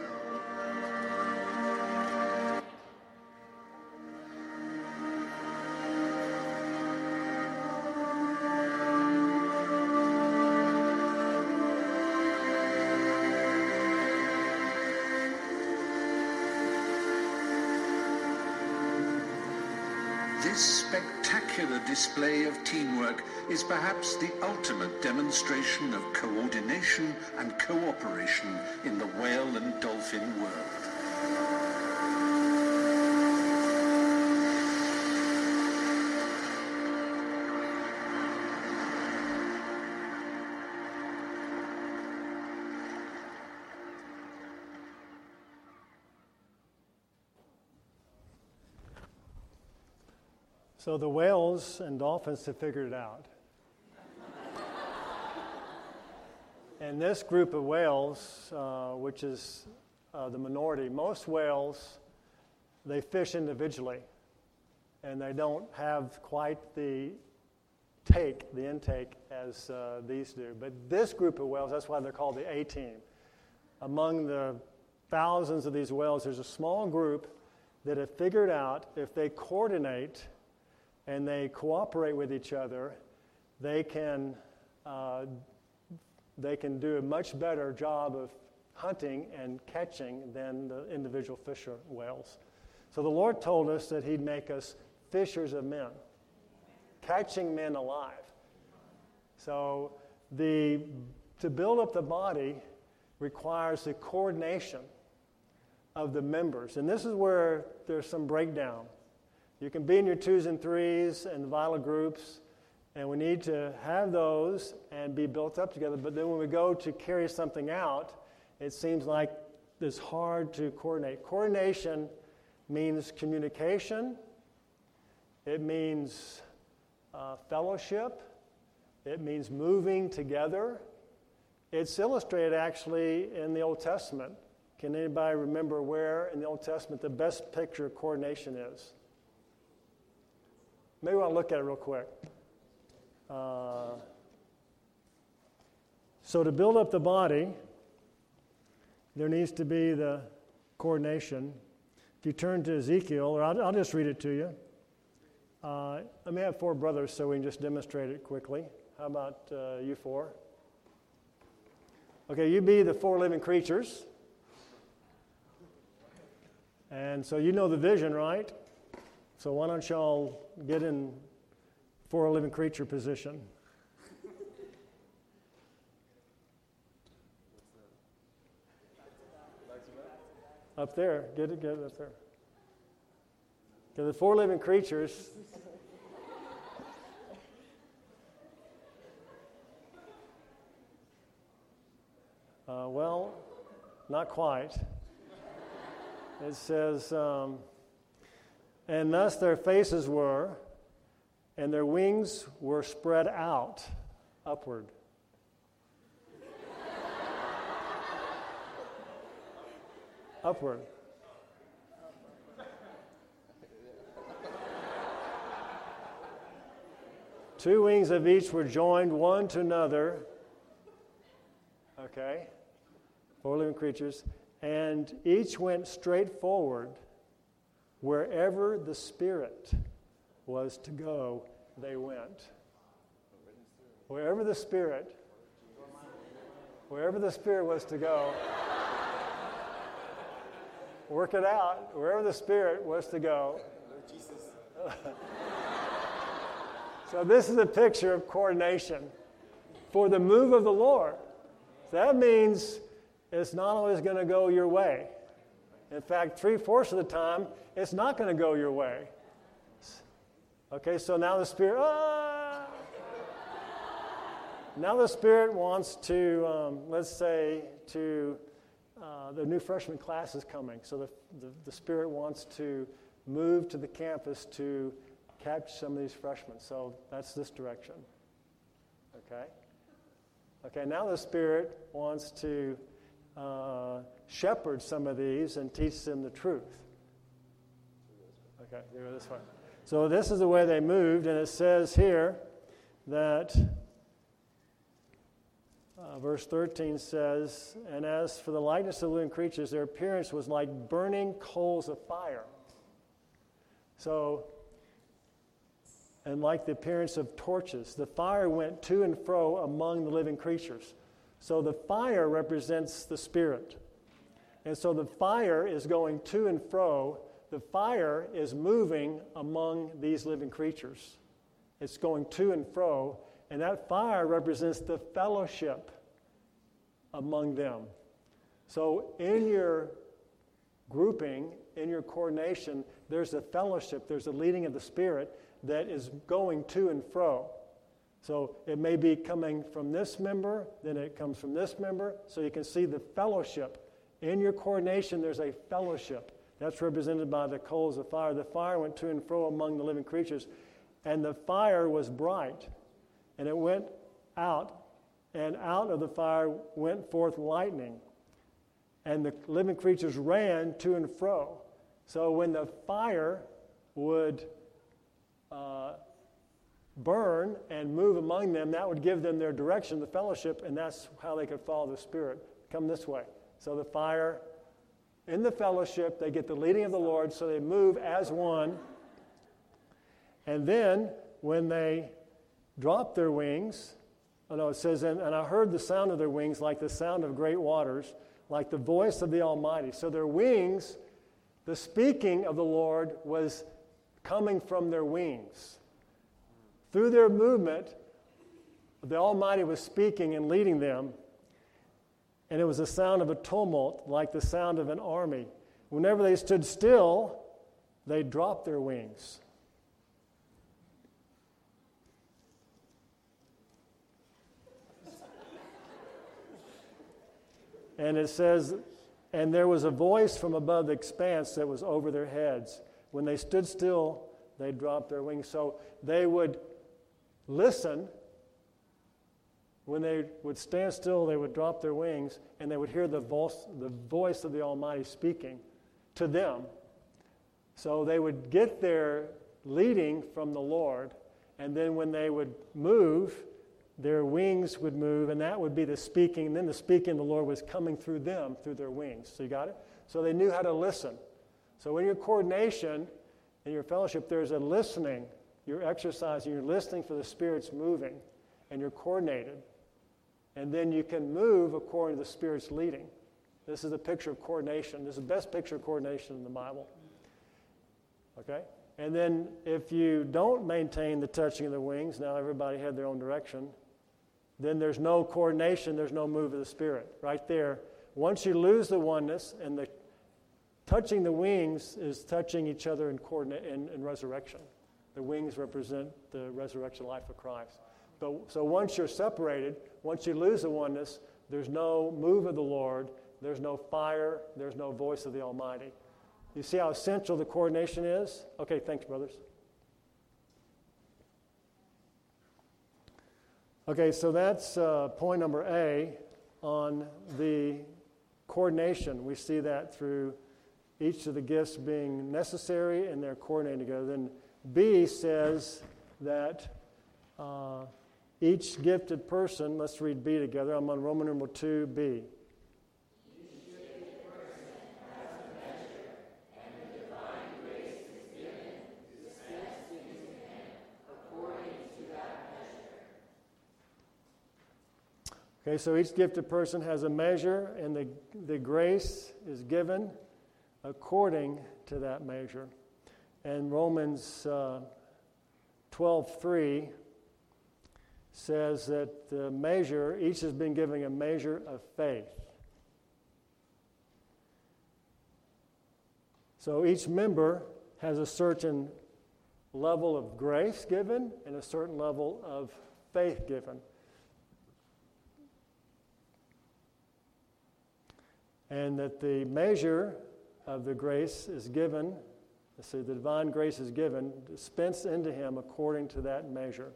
This spectacular display of teamwork is perhaps the ultimate demonstration of coordination and cooperation in the whale and dolphin world. So the whales and dolphins have figured it out. And this group of whales, uh, which is uh, the minority, most whales, they fish individually, and they don't have quite the take, the intake, as uh, these do. But this group of whales, that's why they're called the A-team. Among the thousands of these whales, there's a small group that have figured out if they coordinate and they cooperate with each other, they can uh, they can do a much better job of hunting and catching than the individual fisher whales. So the Lord told us that He'd make us fishers of men, catching men alive. So the to build up the body requires the coordination of the members, and this is where there's some breakdown. You can be in your twos and threes and vital groups, and we need to have those and be built up together. But then when we go to carry something out, it seems like it's hard to coordinate. Coordination means communication. It means uh, fellowship. It means moving together. It's illustrated actually in the Old Testament Can anybody remember where in the Old Testament the best picture of coordination is? Maybe we'll look at it real quick. Uh, so to build up the body, there needs to be the coordination. If you turn to Ezekiel, or I'll, I'll just read it to you. Uh, let me have four brothers so we can just demonstrate it quickly. How about uh, you four? Okay, you be the four living creatures. And so you know the vision, right? So why don't y'all get in four living creature position? Up there. Get it, get it up there. Okay, the four living creatures. Uh, well, not quite. It says, um, and thus their faces were, and their wings were spread out upward. Upward. Two wings of each were joined one to another. Okay. Four living creatures. And each went straight forward. Wherever the Spirit was to go, they went. Wherever the Spirit, wherever the Spirit was to go, work it out. Wherever the Spirit was to go. So this is a picture of coordination for the move of the Lord. So that means it's not always going to go your way. In fact, three-fourths of the time, it's not going to go your way. Okay, so now the Spirit, ah! Now the Spirit wants to, um, let's say, to, uh, the new freshman class is coming. So the, the, the Spirit wants to move to the campus to capture some of these freshmen. So that's this direction. Okay? Okay, now the Spirit wants to uh, shepherd some of these and teach them the truth. Okay, go this way. So this is the way they moved, and it says here that uh, verse thirteen says, and as for the likeness of living creatures, their appearance was like burning coals of fire. So, and like the appearance of torches, the fire went to and fro among the living creatures. So the fire represents the Spirit. And so the fire is going to and fro. The fire is moving among these living creatures. It's going to and fro, and that fire represents the fellowship among them. So in your grouping, in your coordination, there's a fellowship, there's a leading of the Spirit that is going to and fro. So it may be coming from this member, then it comes from this member, so you can see the fellowship. In your coordination, there's a fellowship. That's represented by the coals of fire. The fire went to and fro among the living creatures, and the fire was bright, and it went out, and out of the fire went forth lightning, and the living creatures ran to and fro. So when the fire would uh, burn and move among them, that would give them their direction, the fellowship, and that's how they could follow the Spirit. Come this way. So the fire, in the fellowship, they get the leading of the Lord, so they move as one. And then, when they drop their wings, oh no, it says, and, and I heard the sound of their wings like the sound of great waters, like the voice of the Almighty. So their wings, the speaking of the Lord was coming from their wings. Through their movement, the Almighty was speaking and leading them. And it was the sound of a tumult, like the sound of an army. Whenever they stood still, they dropped their wings. And it says, and there was a voice from above the expanse that was over their heads. When they stood still, they dropped their wings. So they would listen when they would stand still, they would drop their wings, and they would hear the voice, the voice of the Almighty speaking to them. So they would get their leading from the Lord, and then when they would move, their wings would move, and that would be the speaking, and then the speaking of the Lord was coming through them, through their wings. So you got it? So they knew how to listen. So in your coordination, in your fellowship, there's a listening. You're exercising, you're listening for the Spirit's moving, and you're coordinated. And then you can move according to the Spirit's leading. This is a picture of coordination. This is the best picture of coordination in the Bible. Okay? And then if you don't maintain the touching of the wings, now everybody had their own direction, then there's no coordination, there's no move of the Spirit. Right there, once you lose the oneness, and the touching the wings is touching each other in, coordinate, in, in resurrection. The wings represent the resurrection life of Christ. But, so once you're separated, once you lose the oneness, there's no move of the Lord, there's no fire, there's no voice of the Almighty. You see how essential the coordination is? Okay, thanks, brothers. Okay, so that's uh, point number A on the coordination. We see that through each of the gifts being necessary and they're coordinated together. Then B says that uh, each gifted person, let's read B together. I'm on Roman numeral two, B. Okay, so each gifted person has a measure, and the, the grace is given according to that measure. And Romans uh, twelve three says that the measure, each has been given a measure of faith. So each member has a certain level of grace given and a certain level of faith given. And that the measure of the grace is given, let's see, the divine grace is given, dispensed into him according to that measure.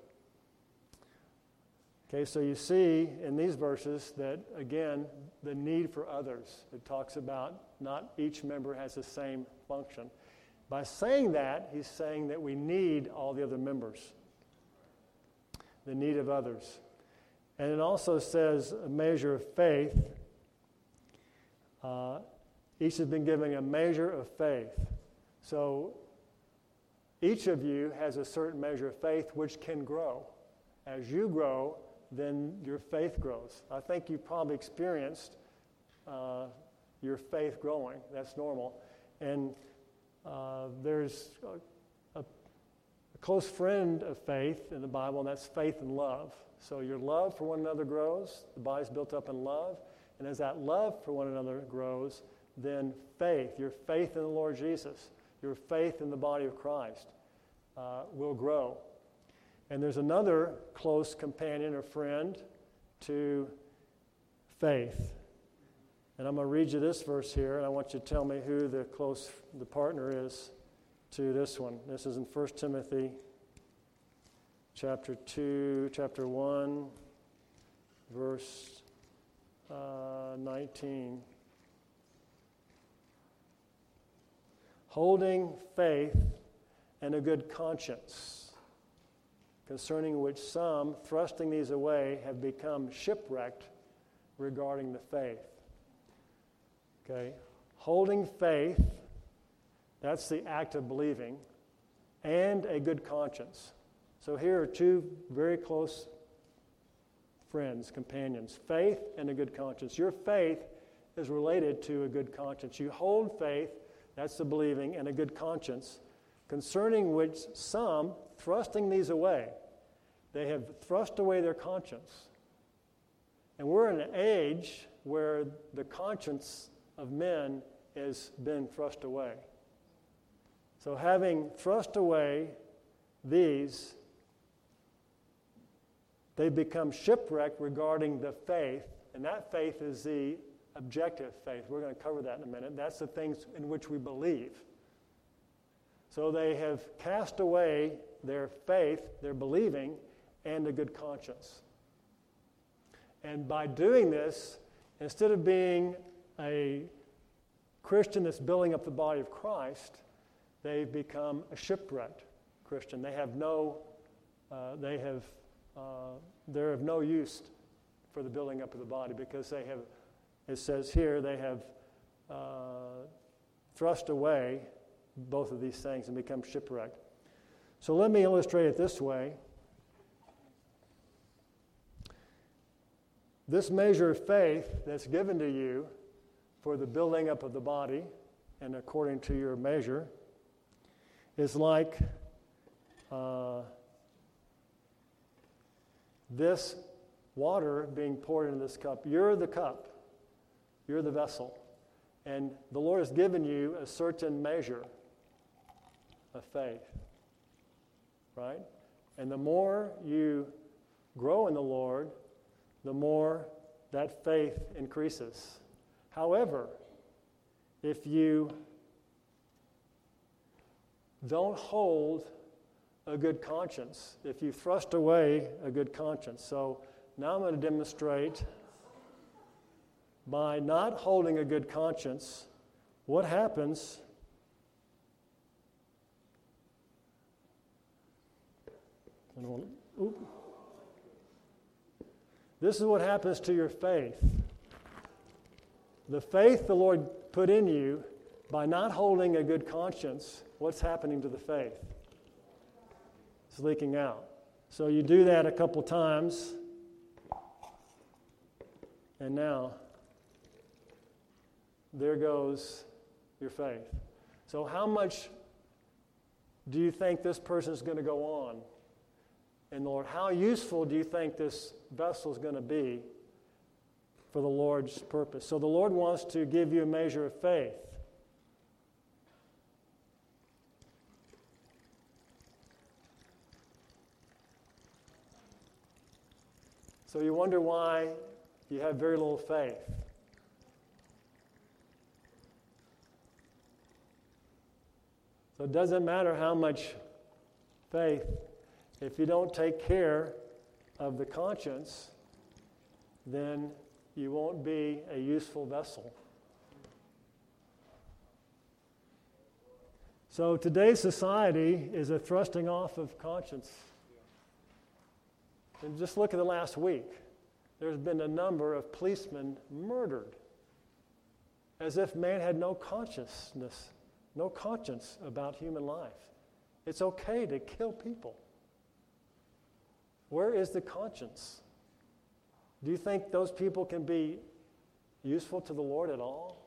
Okay, so you see in these verses that, again, the need for others. It talks about not each member has the same function. By saying that, he's saying that we need all the other members, the need of others. And it also says a measure of faith. Uh, each has been given a measure of faith. So each of you has a certain measure of faith which can grow. As you grow, then your faith grows. I think you've probably experienced uh, your faith growing. That's normal. And uh, there's a, a, a close friend of faith in the Bible, and that's faith and love. So your love for one another grows. The body's built up in love. And as that love for one another grows, then faith, your faith in the Lord Jesus, your faith in the body of Christ uh, will grow. And there's another close companion or friend to faith. And I'm going to read you this verse here, and I want you to tell me who the close, the partner is to this one. This is in First Timothy chapter two, chapter one, verse uh, nineteen. Holding faith and a good conscience, concerning which some, thrusting these away, have become shipwrecked regarding the faith. Okay, holding faith, that's the act of believing, and a good conscience. So here are two very close friends, companions, faith and a good conscience. Your faith is related to a good conscience. You hold faith, that's the believing, and a good conscience, concerning which some, thrusting these away, they have thrust away their conscience. And we're in an age where the conscience of men has been thrust away. So having thrust away these, they become shipwrecked regarding the faith, and that faith is the objective faith. We're going to cover that in a minute. That's the things in which we believe. So they have cast away their faith, their believing, and a good conscience. And by doing this, instead of being a Christian that's building up the body of Christ, they've become a shipwrecked Christian. They have no, uh, they have, uh, they're of no use for the building up of the body because they have, it says here, they have uh, thrust away both of these things and become shipwrecked. So let me illustrate it this way. This measure of faith that's given to you for the building up of the body, and according to your measure, is like uh, this water being poured into this cup. You're the cup. You're the vessel. And the Lord has given you a certain measure of faith. Right? And the more you grow in the Lord, the more that faith increases. However, if you don't hold a good conscience, if you thrust away a good conscience. So now I'm going to demonstrate by not holding a good conscience what happens Oop. This is what happens to your faith. The faith the Lord put in you, by not holding a good conscience, what's happening to the faith? It's leaking out. So you do that a couple times, and now there goes your faith. So how much do you think this person is going to go on? And Lord, how useful do you think this vessel is going to be for the Lord's purpose? So the Lord wants to give you a measure of faith. So you wonder why you have very little faith. So it doesn't matter how much faith. If you don't take care of the conscience, then you won't be a useful vessel. So today's society is a thrusting off of conscience. And just look at the last week. There's been a number of policemen murdered as if man had no consciousness, no conscience about human life. It's okay to kill people. Where is the conscience? Do you think those people can be useful to the Lord at all?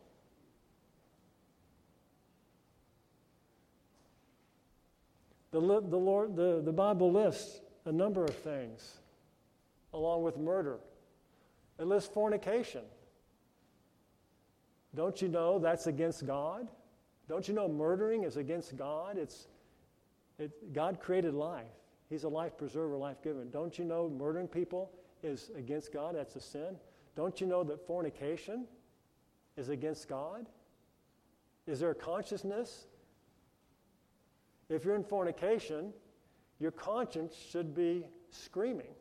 The, the, Lord, the, the Bible lists a number of things, along with murder. It lists fornication. Don't you know that's against God? Don't you know murdering is against God? It's, it, God created life. He's a life preserver, life giver. Don't you know murdering people is against God? That's a sin. Don't you know that fornication is against God? Is there a consciousness? If you're in fornication, your conscience should be screaming.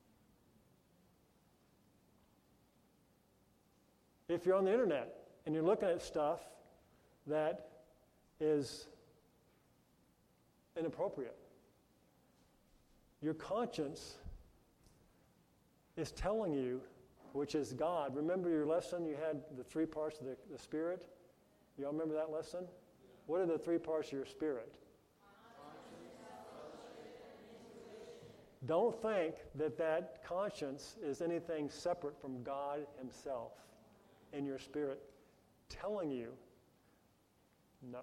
If you're on the internet and you're looking at stuff that is inappropriate, your conscience is telling you, which is God. Remember your lesson? You had the three parts of the, the Spirit. Y'all remember that lesson? What are the three parts of your spirit? Don't think that that conscience is anything separate from God himself in your spirit telling you no.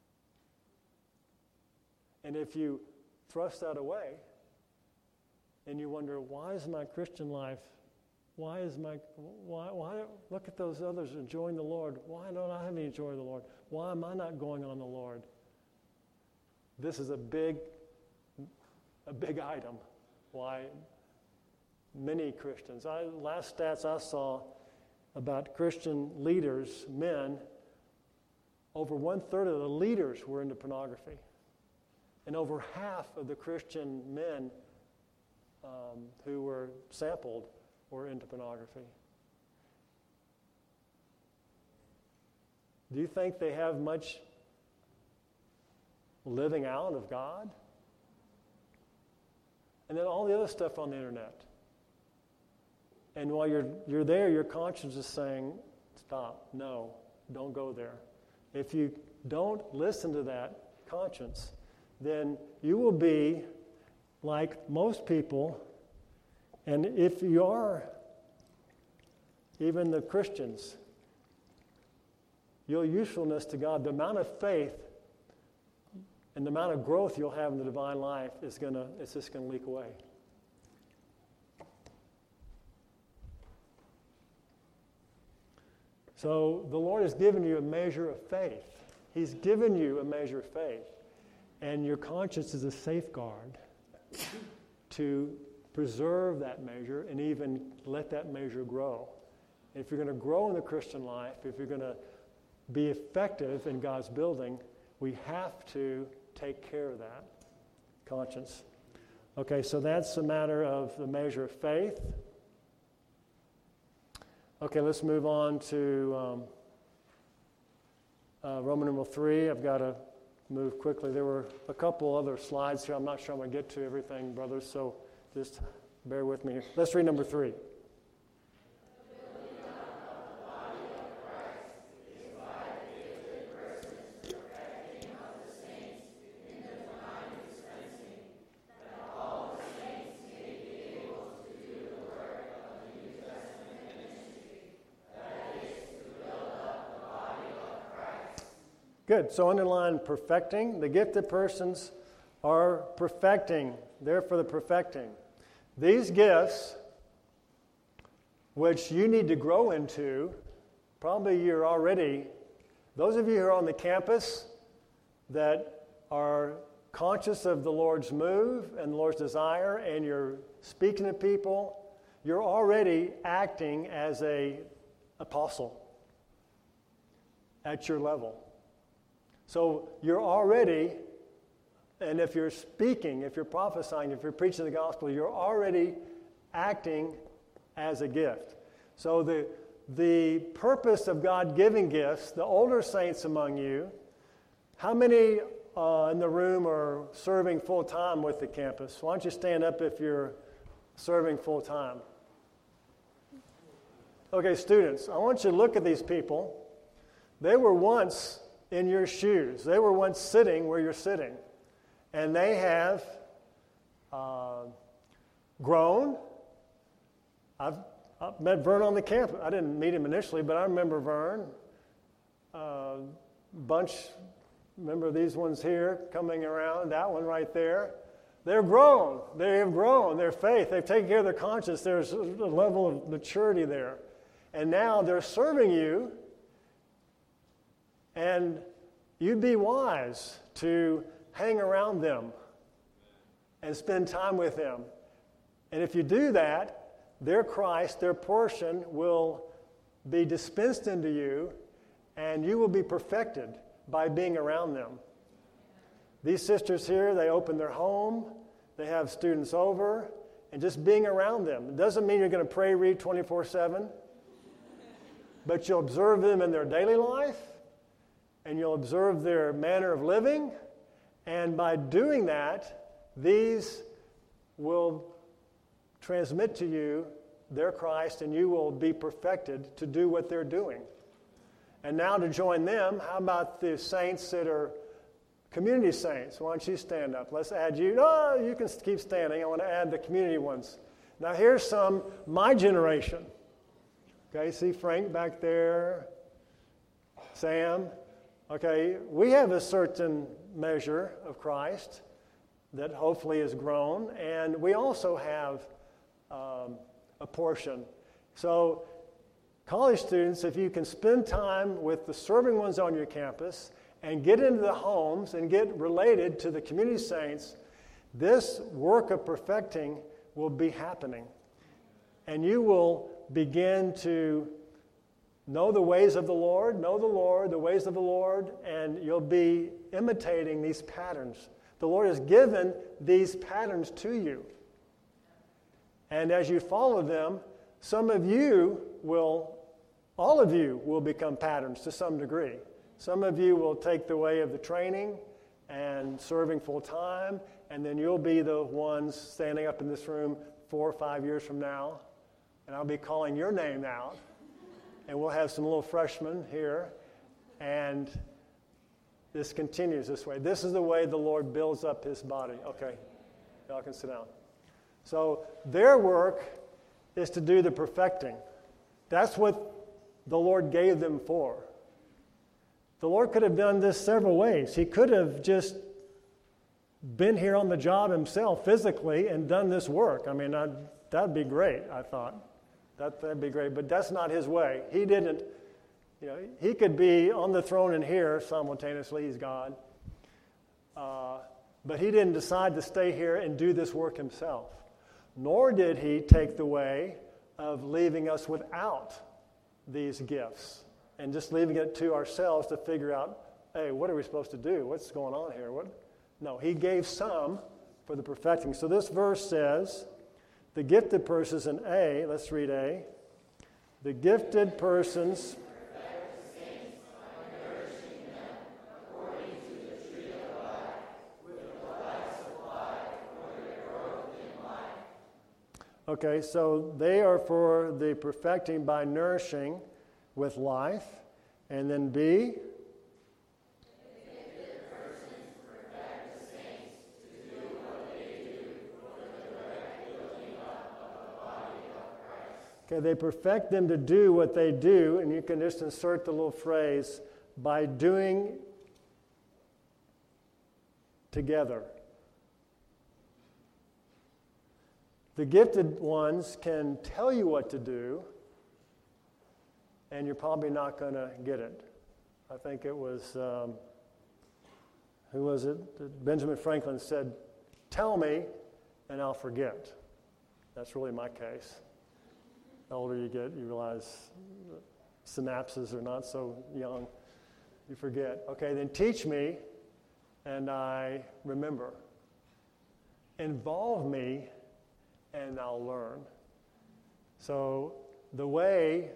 And if you thrust that away, and you wonder, why is my Christian life, why is my, why, why, look at those others enjoying the Lord. Why don't I have any joy of the Lord? Why am I not going on the Lord? This is a big, a big item. Why many Christians, I, last stats I saw about Christian leaders, men, over one third of the leaders were into pornography. And over half of the Christian men Um, who were sampled or into pornography? Do you think they have much living out of God? And then all the other stuff on the internet. And while you're you're there, your conscience is saying, stop, no, don't go there. If you don't listen to that conscience, then you will be like most people. And if you are, even the Christians, your usefulness to God, the amount of faith and the amount of growth you'll have in the divine life is gonna, it's just gonna leak away. So the Lord has given you a measure of faith. He's given you a measure of faith. And your conscience is a safeguard to preserve that measure and even let that measure grow. If you're going to grow in the Christian life, if you're going to be effective in God's building, we have to take care of that conscience. Okay, so that's a matter of the measure of faith. Okay, let's move on to um, uh, Roman numeral three. I've got to move quickly. There were a couple other slides here. I'm not sure I'm going to get to everything, brothers, so just bear with me. Let's read number three. Good. So underline perfecting. The gifted persons are perfecting. They're for the perfecting. These gifts, which you need to grow into, probably you're already, those of you who are on the campus that are conscious of the Lord's move and the Lord's desire, and you're speaking to people, you're already acting as an apostle at your level. So you're already, and if you're speaking, if you're prophesying, if you're preaching the gospel, you're already acting as a gift. So the, the purpose of God giving gifts, the older saints among you, how many uh, in the room are serving full-time with the campus? Why don't you stand up if you're serving full-time? Okay, students, I want you to look at these people. They were once in your shoes. They were once sitting where you're sitting. And they have uh, grown. I've, I've met Vern on the campus. I didn't meet him initially, but I remember Vern. Uh, bunch, remember these ones here coming around, that one right there. They're grown. They have grown. Their faith, they've taken care of their conscience. There's a level of maturity there. And now they're serving you. And you'd be wise to hang around them and spend time with them. And if you do that, their Christ, their portion will be dispensed into you, and you will be perfected by being around them. These sisters here, they open their home, they have students over, and just being around them. It doesn't mean you're going to pray, read twenty-four seven, but you'll observe them in their daily life, and you'll observe their manner of living, and by doing that, these will transmit to you their Christ, and you will be perfected to do what they're doing. And now to join them, how about the saints that are community saints? Why don't you stand up? Let's add you. No, you can keep standing. I want to add the community ones. Now here's some, my generation. Okay, see Frank back there, Sam. Okay, we have a certain measure of Christ that hopefully has grown, and we also have um, a portion. So college students, if you can spend time with the serving ones on your campus and get into the homes and get related to the community saints, this work of perfecting will be happening. And you will begin to know the ways of the Lord, know the Lord, the ways of the Lord, and you'll be imitating these patterns. The Lord has given these patterns to you. And as you follow them, some of you will, all of you will become patterns to some degree. Some of you will take the way of the training and serving full time, and then you'll be the ones standing up in this room four or five years from now, and I'll be calling your name out, and we'll have some little freshmen here, and this continues this way. This is the way the Lord builds up his body. Okay, y'all can sit down. So their work is to do the perfecting. That's what the Lord gave them for. The Lord could have done this several ways. He could have just been here on the job himself physically and done this work. I mean, I'd, that'd be great, I thought. That, that'd be great, but that's not his way. He didn't, you know, he could be on the throne and here simultaneously, he's God. Uh, but he didn't decide to stay here and do this work himself. Nor did he take the way of leaving us without these gifts and just leaving it to ourselves to figure out, hey, what are we supposed to do? What's going on here? What? No, he gave some for the perfecting. So this verse says, the gifted persons in A, let's read A. The gifted persons Okay, so they are for the perfecting by nourishing with life. And then B. Okay, they perfect them to do what they do, and you can just insert the little phrase, by doing together. The gifted ones can tell you what to do, and you're probably not going to get it. I think it was, um, who was it? Benjamin Franklin said, tell me, and I'll forget. That's really my case. The older you get, you realize synapses are not so young. You forget. Okay, then teach me, and I remember. Involve me, and I'll learn. So the way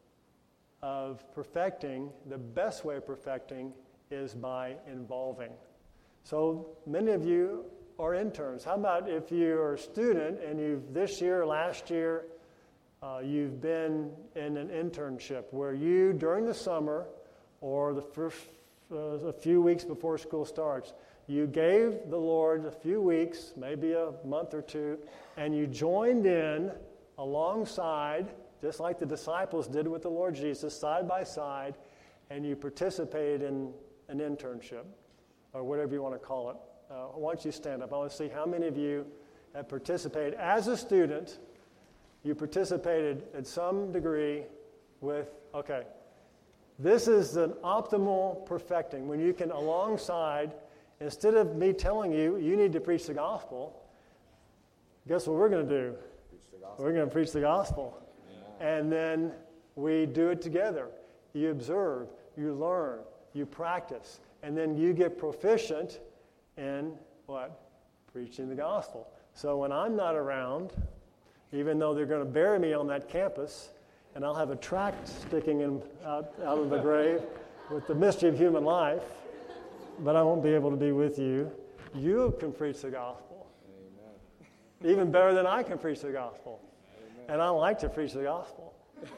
of perfecting, the best way of perfecting is by involving. So many of you are interns. How about if you're a student and you've this year, last year, uh, you've been in an internship where you, during the summer or the first uh, a few weeks before school starts, you gave the Lord a few weeks, maybe a month or two, and you joined in alongside, just like the disciples did with the Lord Jesus, side by side, and you participated in an internship, or whatever you want to call it. Uh, why don't you stand up? I want to see how many of you have participated. As a student, you participated at some degree with, okay, this is an optimal perfecting, when you can alongside, instead of me telling you, you need to preach the gospel, guess what we're going to do? We're going to preach the gospel. Yeah. And then we do it together. You observe, you learn, you practice, and then you get proficient in what? Preaching the gospel. So when I'm not around, even though they're going to bury me on that campus, and I'll have a tract sticking in, out, out of the grave with the mystery of human life, but I won't be able to be with you, you can preach the gospel. Amen. Even better than I can preach the gospel. Amen. And I like to preach the gospel.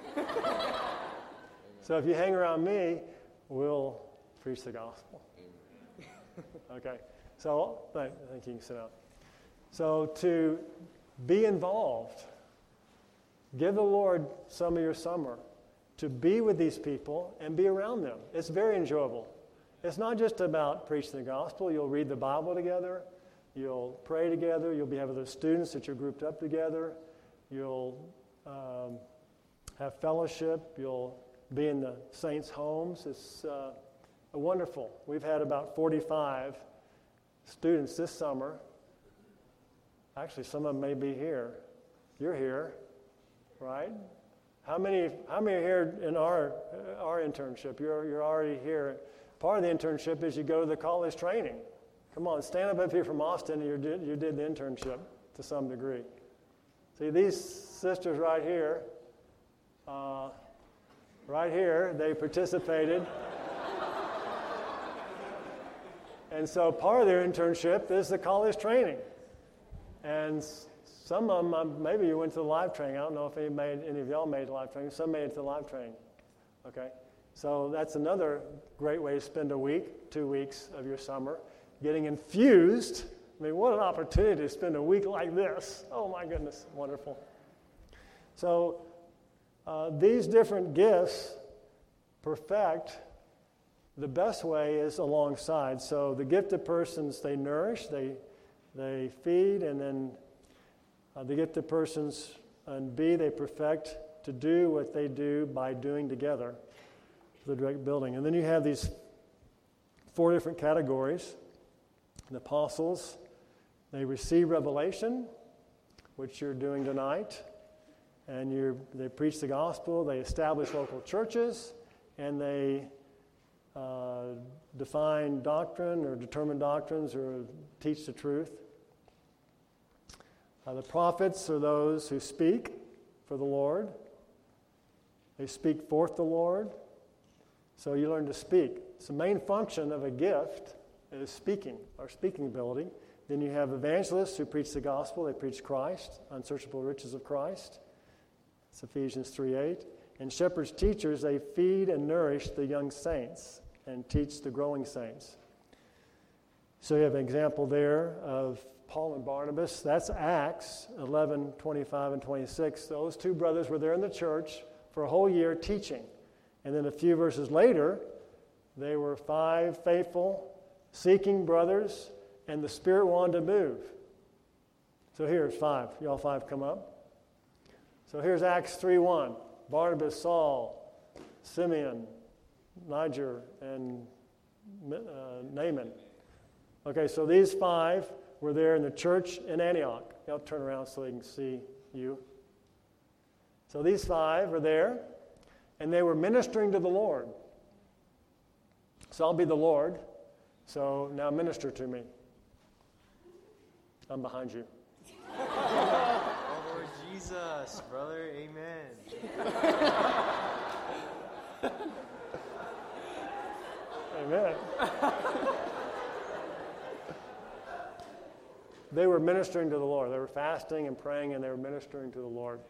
So if you hang around me, we'll preach the gospel. Okay. So I think you can sit down. So to be involved, give the Lord some of your summer to be with these people and be around them. It's very enjoyable. It's not just about preaching the gospel. You'll read the Bible together. You'll pray together. You'll be having other students that you're grouped up together. You'll um, have fellowship. You'll be in the saints' homes. It's uh, wonderful. We've had about forty-five students this summer. Actually, some of them may be here. You're here, right? How many? How many are here in our our internship? You're you're already here. Part of the internship is you go to the college training. Come on, stand up if you're from Austin and you did, you did the internship to some degree. See, these sisters right here, uh, right here, they participated. And so part of their internship is the college training. And some of them, uh, maybe you went to the live training. I don't know if any, made, any of y'all made the live training. Some made it to the live training. Okay? So that's another great way to spend a week, two weeks of your summer, getting infused. I mean, what an opportunity to spend a week like this. Oh, my goodness, wonderful. So uh, these different gifts perfect. The best way is alongside. So the gifted persons, they nourish, they they feed, and then uh, the gifted persons, and B, they perfect to do what they do by doing together, the direct building. And then you have these four different categories. The apostles, they receive revelation, which you're doing tonight, and you they preach the gospel, they establish local churches, and they Uh, define doctrine or determine doctrines or teach the truth. Uh, the prophets are those who speak for the Lord. They speak forth the Lord. So you learn to speak. It's the main function of a gift is speaking, or speaking ability. Then you have evangelists who preach the gospel. They preach Christ, unsearchable riches of Christ. It's Ephesians three eight. And shepherds, teachers, they feed and nourish the young saints and teach the growing saints. So you have an example there of Paul and Barnabas. That's Acts eleven, twenty-five and twenty-six. Those two brothers were there in the church for a whole year teaching. And then a few verses later, they were five faithful, seeking brothers, and the Spirit wanted to move. So here's five. Y'all five come up. So here's Acts three one. Barnabas, Saul, Simeon, Niger, and uh, Naaman. Okay, so these five were there in the church in Antioch. Y'all turn around so they can see you. So these five are there, and they were ministering to the Lord. So I'll be the Lord. So now minister to me. I'm behind you. Oh, Lord Jesus, brother, amen. Amen. They were ministering to the Lord. They were fasting and praying, and they were ministering to the Lord.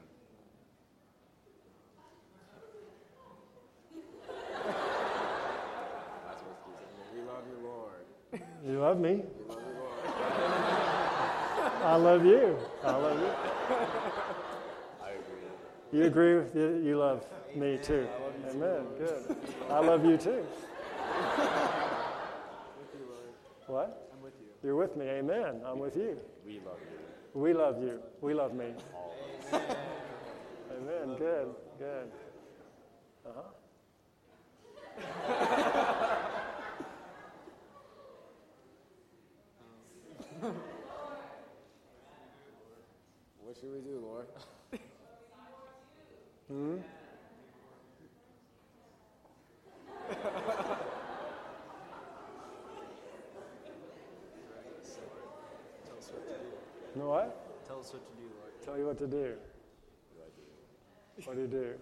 We love you, Lord. You love me? We love you, Lord. I love you. I love you. I agree. You agree with you? You love me too. Amen. Good. I love you too. With you, Lord. What? I'm with you. You're with me. Amen. I'm with you. We love you. We love you. We love me. Amen. Amen. Good. Good. Uh-huh. What should we do, Lord? Hmm? Tell us what to do. You know what? Tell us what to do, Lord. Tell you what to do. What do you do?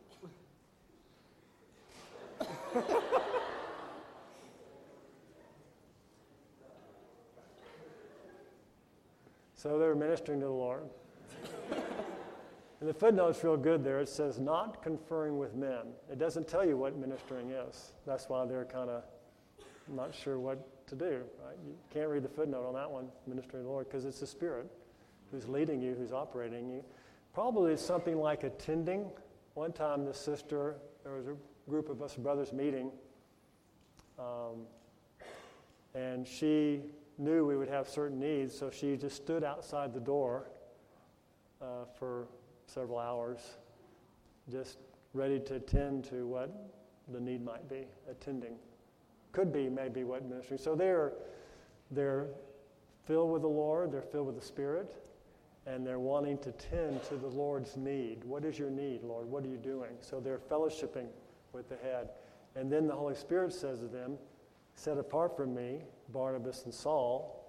So they were ministering to the Lord. And the footnote's real good there. It says, not conferring with men. It doesn't tell you what ministering is. That's why they're kind of not sure what to do. Right? You can't read the footnote on that one, ministering to the Lord, because it's the Spirit who's leading you, who's operating you. Probably it's something like attending. One time this sister, there was a group of us brothers meeting, um, and she knew we would have certain needs, so she just stood outside the door uh, for several hours, just ready to attend to what the need might be, attending. Could be maybe what ministry. So they're, they're filled with the Lord, they're filled with the Spirit, and they're wanting to tend to the Lord's need. What is your need, Lord? What are you doing? So they're fellowshipping with the head. And then the Holy Spirit says to them, set apart from me, Barnabas and Saul,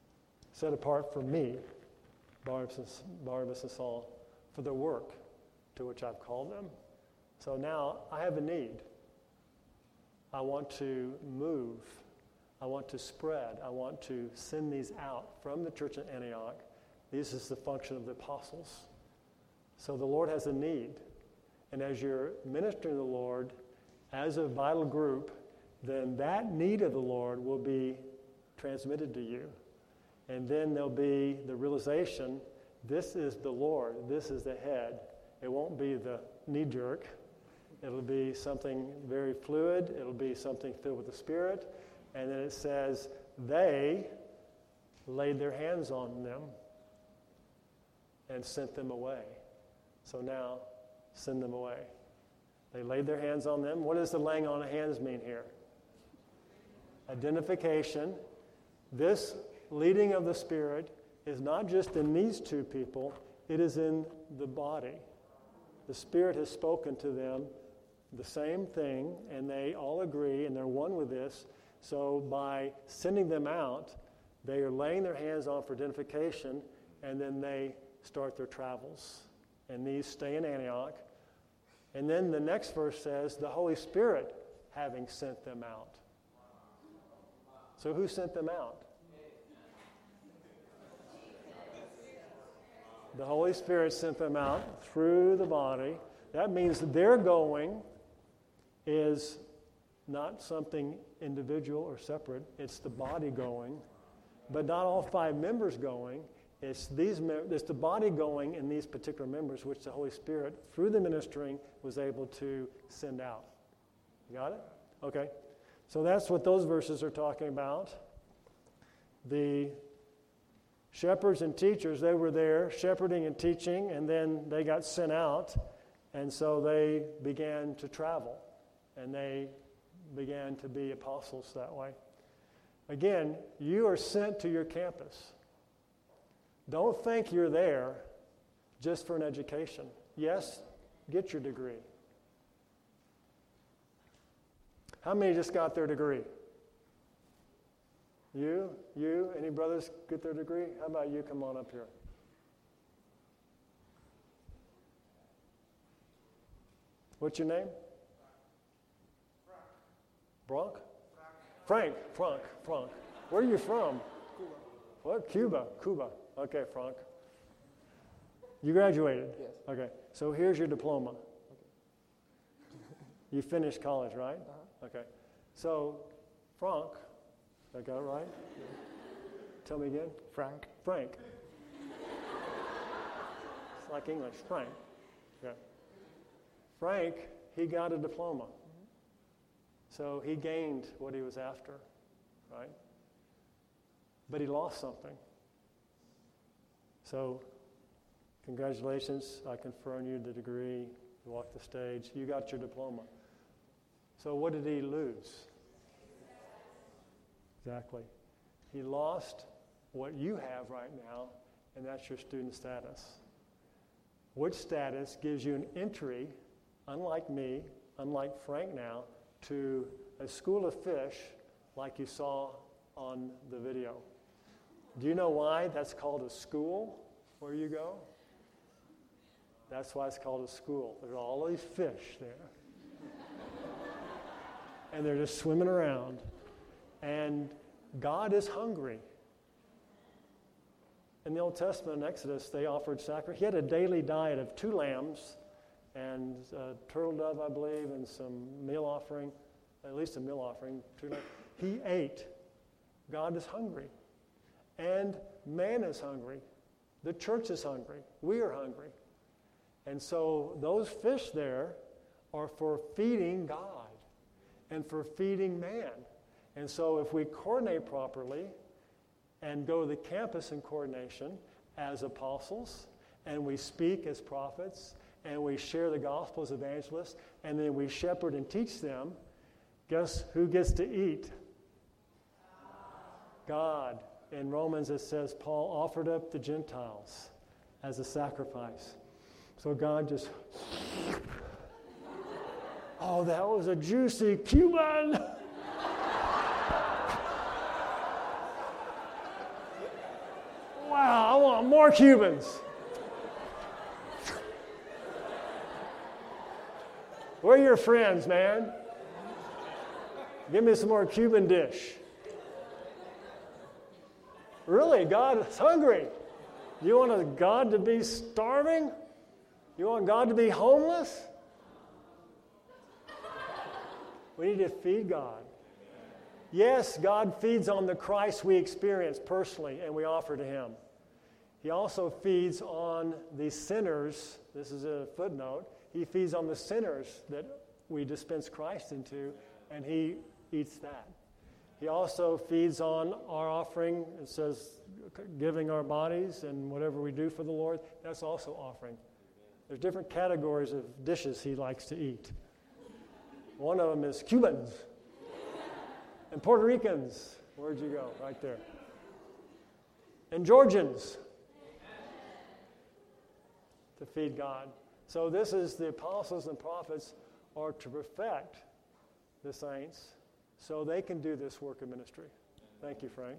set apart from me, Barnabas and, Barnabas and Saul, for the work to which I've called them. So now I have a need. I want to move. I want to spread. I want to send these out from the church at Antioch. This is the function of the apostles. So the Lord has a need. And as you're ministering to the Lord as a vital group, then that need of the Lord will be transmitted to you. And then there'll be the realization, this is the Lord, this is the head. It won't be the knee-jerk. It'll be something very fluid. It'll be something filled with the Spirit. And then it says, they laid their hands on them and sent them away. So now, send them away. They laid their hands on them. What does the laying on of hands mean here? Identification. This leading of the Spirit is not just in these two people, it is in the body. The Spirit has spoken to them the same thing, and they all agree, and they're one with this. So by sending them out, they are laying their hands on for identification, and then they start their travels. And these stay in Antioch. And then the next verse says, the Holy Spirit having sent them out. So who sent them out? The Holy Spirit sent them out through the body. That means their going is not something individual or separate. It's the body going. But not all five members going. It's these. It's the body going in these particular members, which the Holy Spirit, through the ministering, was able to send out. You got it? Okay. So that's what those verses are talking about. The shepherds and teachers, they were there shepherding and teaching, and then they got sent out, and so they began to travel, and they began to be apostles that way. Again, you are sent to your campus. Don't think you're there just for an education. Yes, get your degree. How many just got their degree? You? You? Any brothers get their degree? How about you come on up here? What's your name? Bronk? Frank. Frank. Frank. Where are you from? Cuba. What? Cuba. Cuba. Okay, Frank. You graduated? Yes. Okay. So here's your diploma. Okay. You finished college, right? Uh-huh. Okay. So, Frank, I got it right? Yeah. Tell me again. Frank. Frank. It's like English. Frank. Yeah. Frank, he got a diploma. Mm-hmm. So he gained what he was after, right? But he lost something. So, congratulations. I confer on you the degree. You walked the stage. You got your diploma. So what did he lose? Exactly. He lost what you have right now, and that's your student status. Which status gives you an entry, unlike me, unlike Frank now, to a school of fish like you saw on the video. Do you know why that's called a school where you go? That's why it's called a school. There's all these fish there. And they're just swimming around. And God is hungry. In the Old Testament, in Exodus, they offered sacrifice. He had a daily diet of two lambs and a turtle dove, I believe, and some meal offering, at least a meal offering. Two lambs. He ate. God is hungry. And man is hungry. The church is hungry. We are hungry. And so those fish there are for feeding God and for feeding man. And so if we coordinate properly and go to the campus in coordination as apostles, and we speak as prophets, and we share the gospel as evangelists, and then we shepherd and teach them, guess who gets to eat? God. In Romans it says Paul offered up the Gentiles as a sacrifice. So God just, oh, that was a juicy Cuban. Wow, I want more Cubans. Where are your friends, man? Give me some more Cuban dish. Really, God is hungry. You want a God to be starving? You want God to be homeless? We need to feed God. Yes, God feeds on the Christ we experience personally and we offer to Him. He also feeds on the sinners. This is a footnote. He feeds on the sinners that we dispense Christ into, and He eats that. He also feeds on our offering. It says giving our bodies and whatever we do for the Lord, that's also offering. There's different categories of dishes He likes to eat. One of them is Cubans and Puerto Ricans. Where'd you go? Right there. And Georgians to feed God. So this is the apostles and prophets are to perfect the saints so they can do this work of ministry. Thank you, Frank.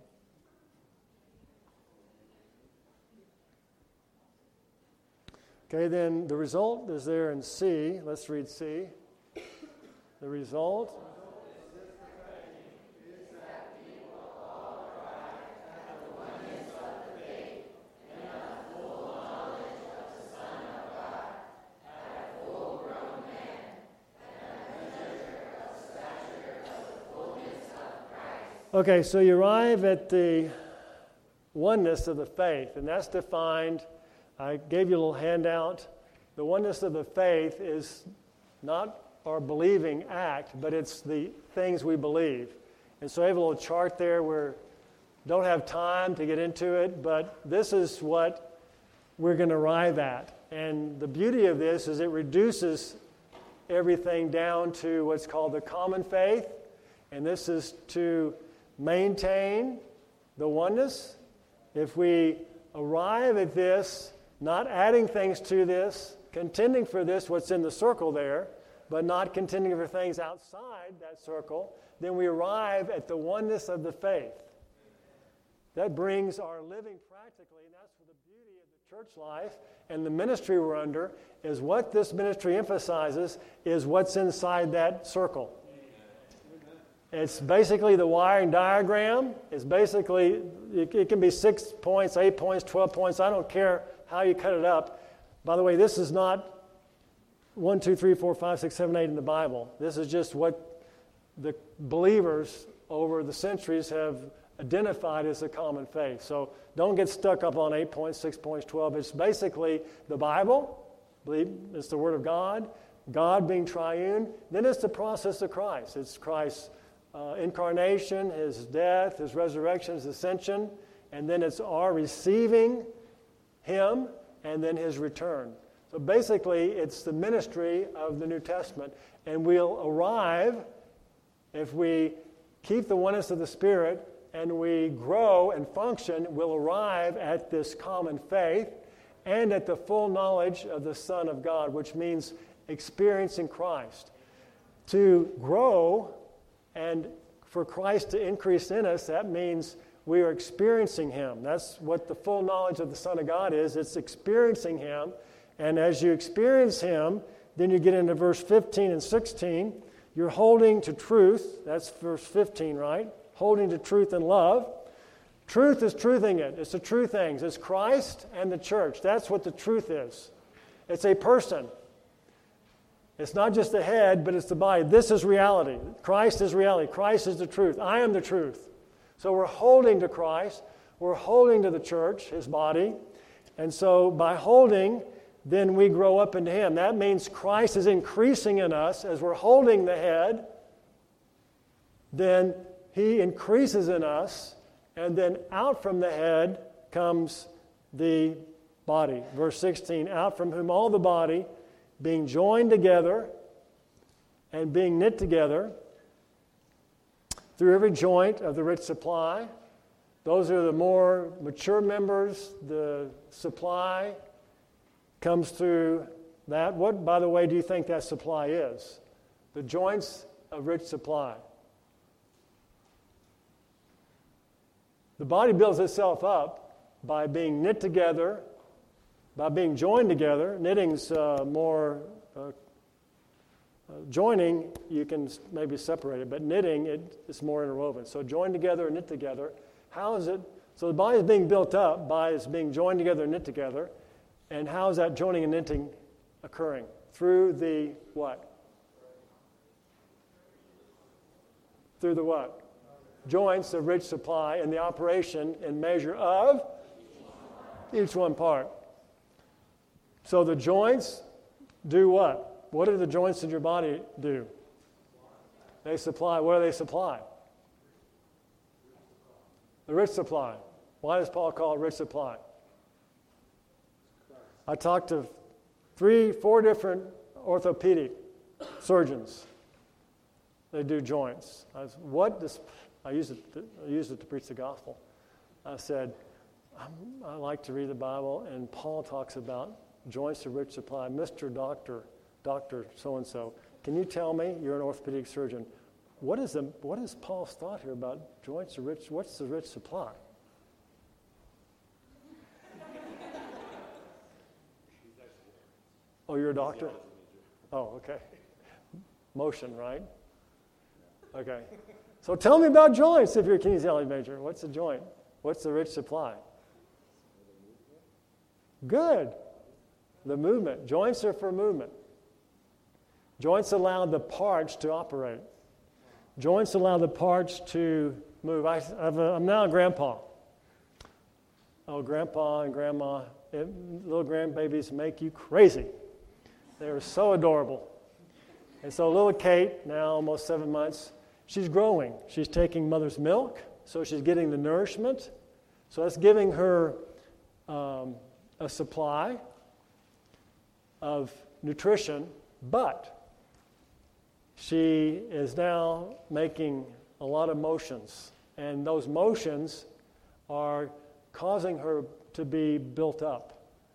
Okay, then the result is there in C. Let's read C. The result. Okay, so you arrive at the oneness of the faith, and that's defined. I gave you a little handout. The oneness of the faith is not our believing act, but it's the things we believe. And so I have a little chart there where don't have time to get into it, but this is what we're going to arrive at. And the beauty of this is it reduces everything down to what's called the common faith, and this is to maintain the oneness. If we arrive at this, not adding things to this, contending for this, what's in the circle there, but not contending for things outside that circle, then we arrive at the oneness of the faith. That brings our living practically, and that's for the beauty of the church life and the ministry we're under, is what this ministry emphasizes is what's inside that circle. It's basically the wiring diagram. It's basically, it, it can be six points, eight points, twelve points. I don't care how you cut it up. By the way, this is not one, two, three, four, five, six, seven, eight in the Bible. This is just what the believers over the centuries have identified as a common faith. So don't get stuck up on eight points, six points, twelve. It's basically the Bible. Believe it's the Word of God. God being triune. Then it's the process of Christ. It's Christ's Uh, incarnation, His death, His resurrection, His ascension, and then it's our receiving Him, and then His return. So basically, it's the ministry of the New Testament, and we'll arrive, if we keep the oneness of the Spirit, and we grow and function, we'll arrive at this common faith, and at the full knowledge of the Son of God, which means experiencing Christ. To grow and for Christ to increase in us, that means we are experiencing Him. That's what the full knowledge of the Son of God is. It's experiencing Him. And as you experience Him, then you get into verse fifteen and sixteen. You're holding to truth. That's verse fifteen, right? Holding to truth and love. Truth is truthing it. It's the true things. It's Christ and the church. That's what the truth is. It's a person. It's not just the head, but it's the body. This is reality. Christ is reality. Christ is the truth. I am the truth. So we're holding to Christ. We're holding to the church, His body. And so by holding, then we grow up into Him. That means Christ is increasing in us as we're holding the head. Then He increases in us. And then out from the head comes the body. Verse sixteen, out from whom all the body, being joined together and being knit together through every joint of the rich supply. Those are the more mature members. The supply comes through that. What, by the way, do you think that supply is? The joints of rich supply. The body builds itself up by being knit together, by being joined together. Knitting's uh, more uh, Uh, joining, you can s- maybe separate it, but knitting, it, it's more interwoven. So join together and knit together. How is it? So the body is being built up by it's being joined together and knit together. And how is that joining and knitting occurring? Through the what? Through the what? Joints of rich supply and the operation and measure of each one part. So the joints do what? What do the joints in your body do? They supply. What do they supply? The rich supply. Why does Paul call it rich supply? I talked to three, four different orthopedic surgeons. They do joints. I was, what does, I used it to, I used it to preach the gospel. I said, I'm, I like to read the Bible, and Paul talks about joints of rich supply. Mister Doctor, Doctor so-and-so, can you tell me, you're an orthopedic surgeon, what is, the, what is Paul's thought here about joints of rich, what's the rich supply? Oh, you're a doctor? Oh, okay. Motion, right? Okay. So tell me about joints if you're a kinesiology major. What's a joint? What's the rich supply? Good. The movement. Joints are for movement. Joints allow the parts to operate. Joints allow the parts to move. I, I've a, I'm now a grandpa. Oh, grandpa and grandma, it, little grandbabies make you crazy. They're so adorable. And so little Kate, now almost seven months, she's growing. She's taking mother's milk, so she's getting the nourishment. So that's giving her um, a supply of nutrition, but she is now making a lot of motions. And those motions are causing her to be built up.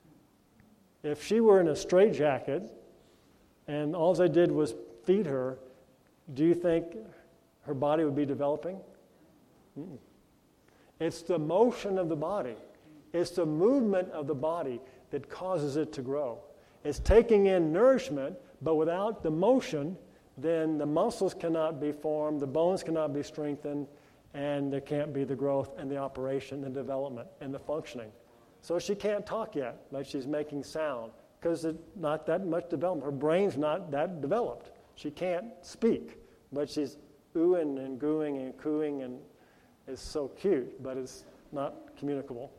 If she were in a straitjacket and all they did was feed her, do you think her body would be developing? Mm-mm. It's the motion of the body. It's the movement of the body that causes it to grow. It's taking in nourishment, but without the motion, then the muscles cannot be formed, the bones cannot be strengthened, and there can't be the growth and the operation and development and the functioning. So she can't talk yet, but she's making sound because it's not that much development. Her brain's not that developed. She can't speak, but she's oohing and gooing and cooing, and it's so cute, but it's not communicable.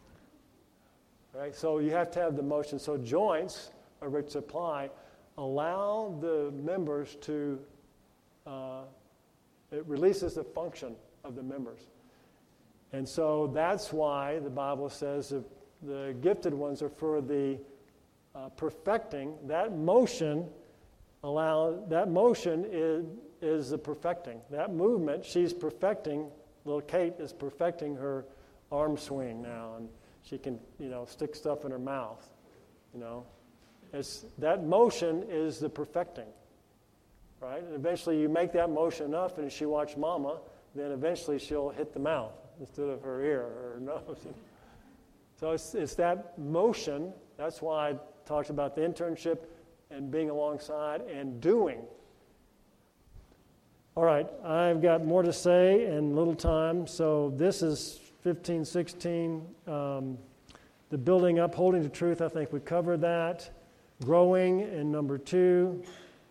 Right? So you have to have the motion. So joints, a rich supply, allow the members to, uh, it releases the function of the members. And so that's why the Bible says that the gifted ones are for the uh, perfecting. That motion allow that motion is is the perfecting. That movement, she's perfecting. Little Kate is perfecting her arm swing now, and she can, you know, stick stuff in her mouth. You know, it's that motion is the perfecting, right? And eventually, you make that motion enough, and she watch Mama, then eventually she'll hit the mouth instead of her ear or her nose. So it's it's that motion. That's why I talked about the internship and being alongside and doing. All right, I've got more to say and little time. So this is fifteen, sixteen. Um, the building up, holding to truth, I think we covered that. Growing in number two.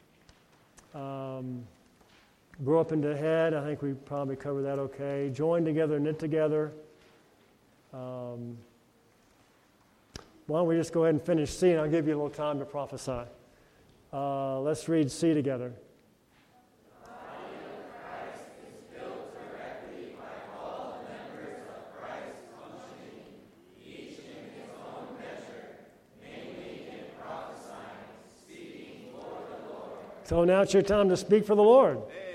Um, grow up into head, I think we probably covered that okay. Join together, knit together. Um, why don't we just go ahead and finish C, and I'll give you a little time to prophesy. Uh, let's read C together. So now it's your time to speak for the Lord.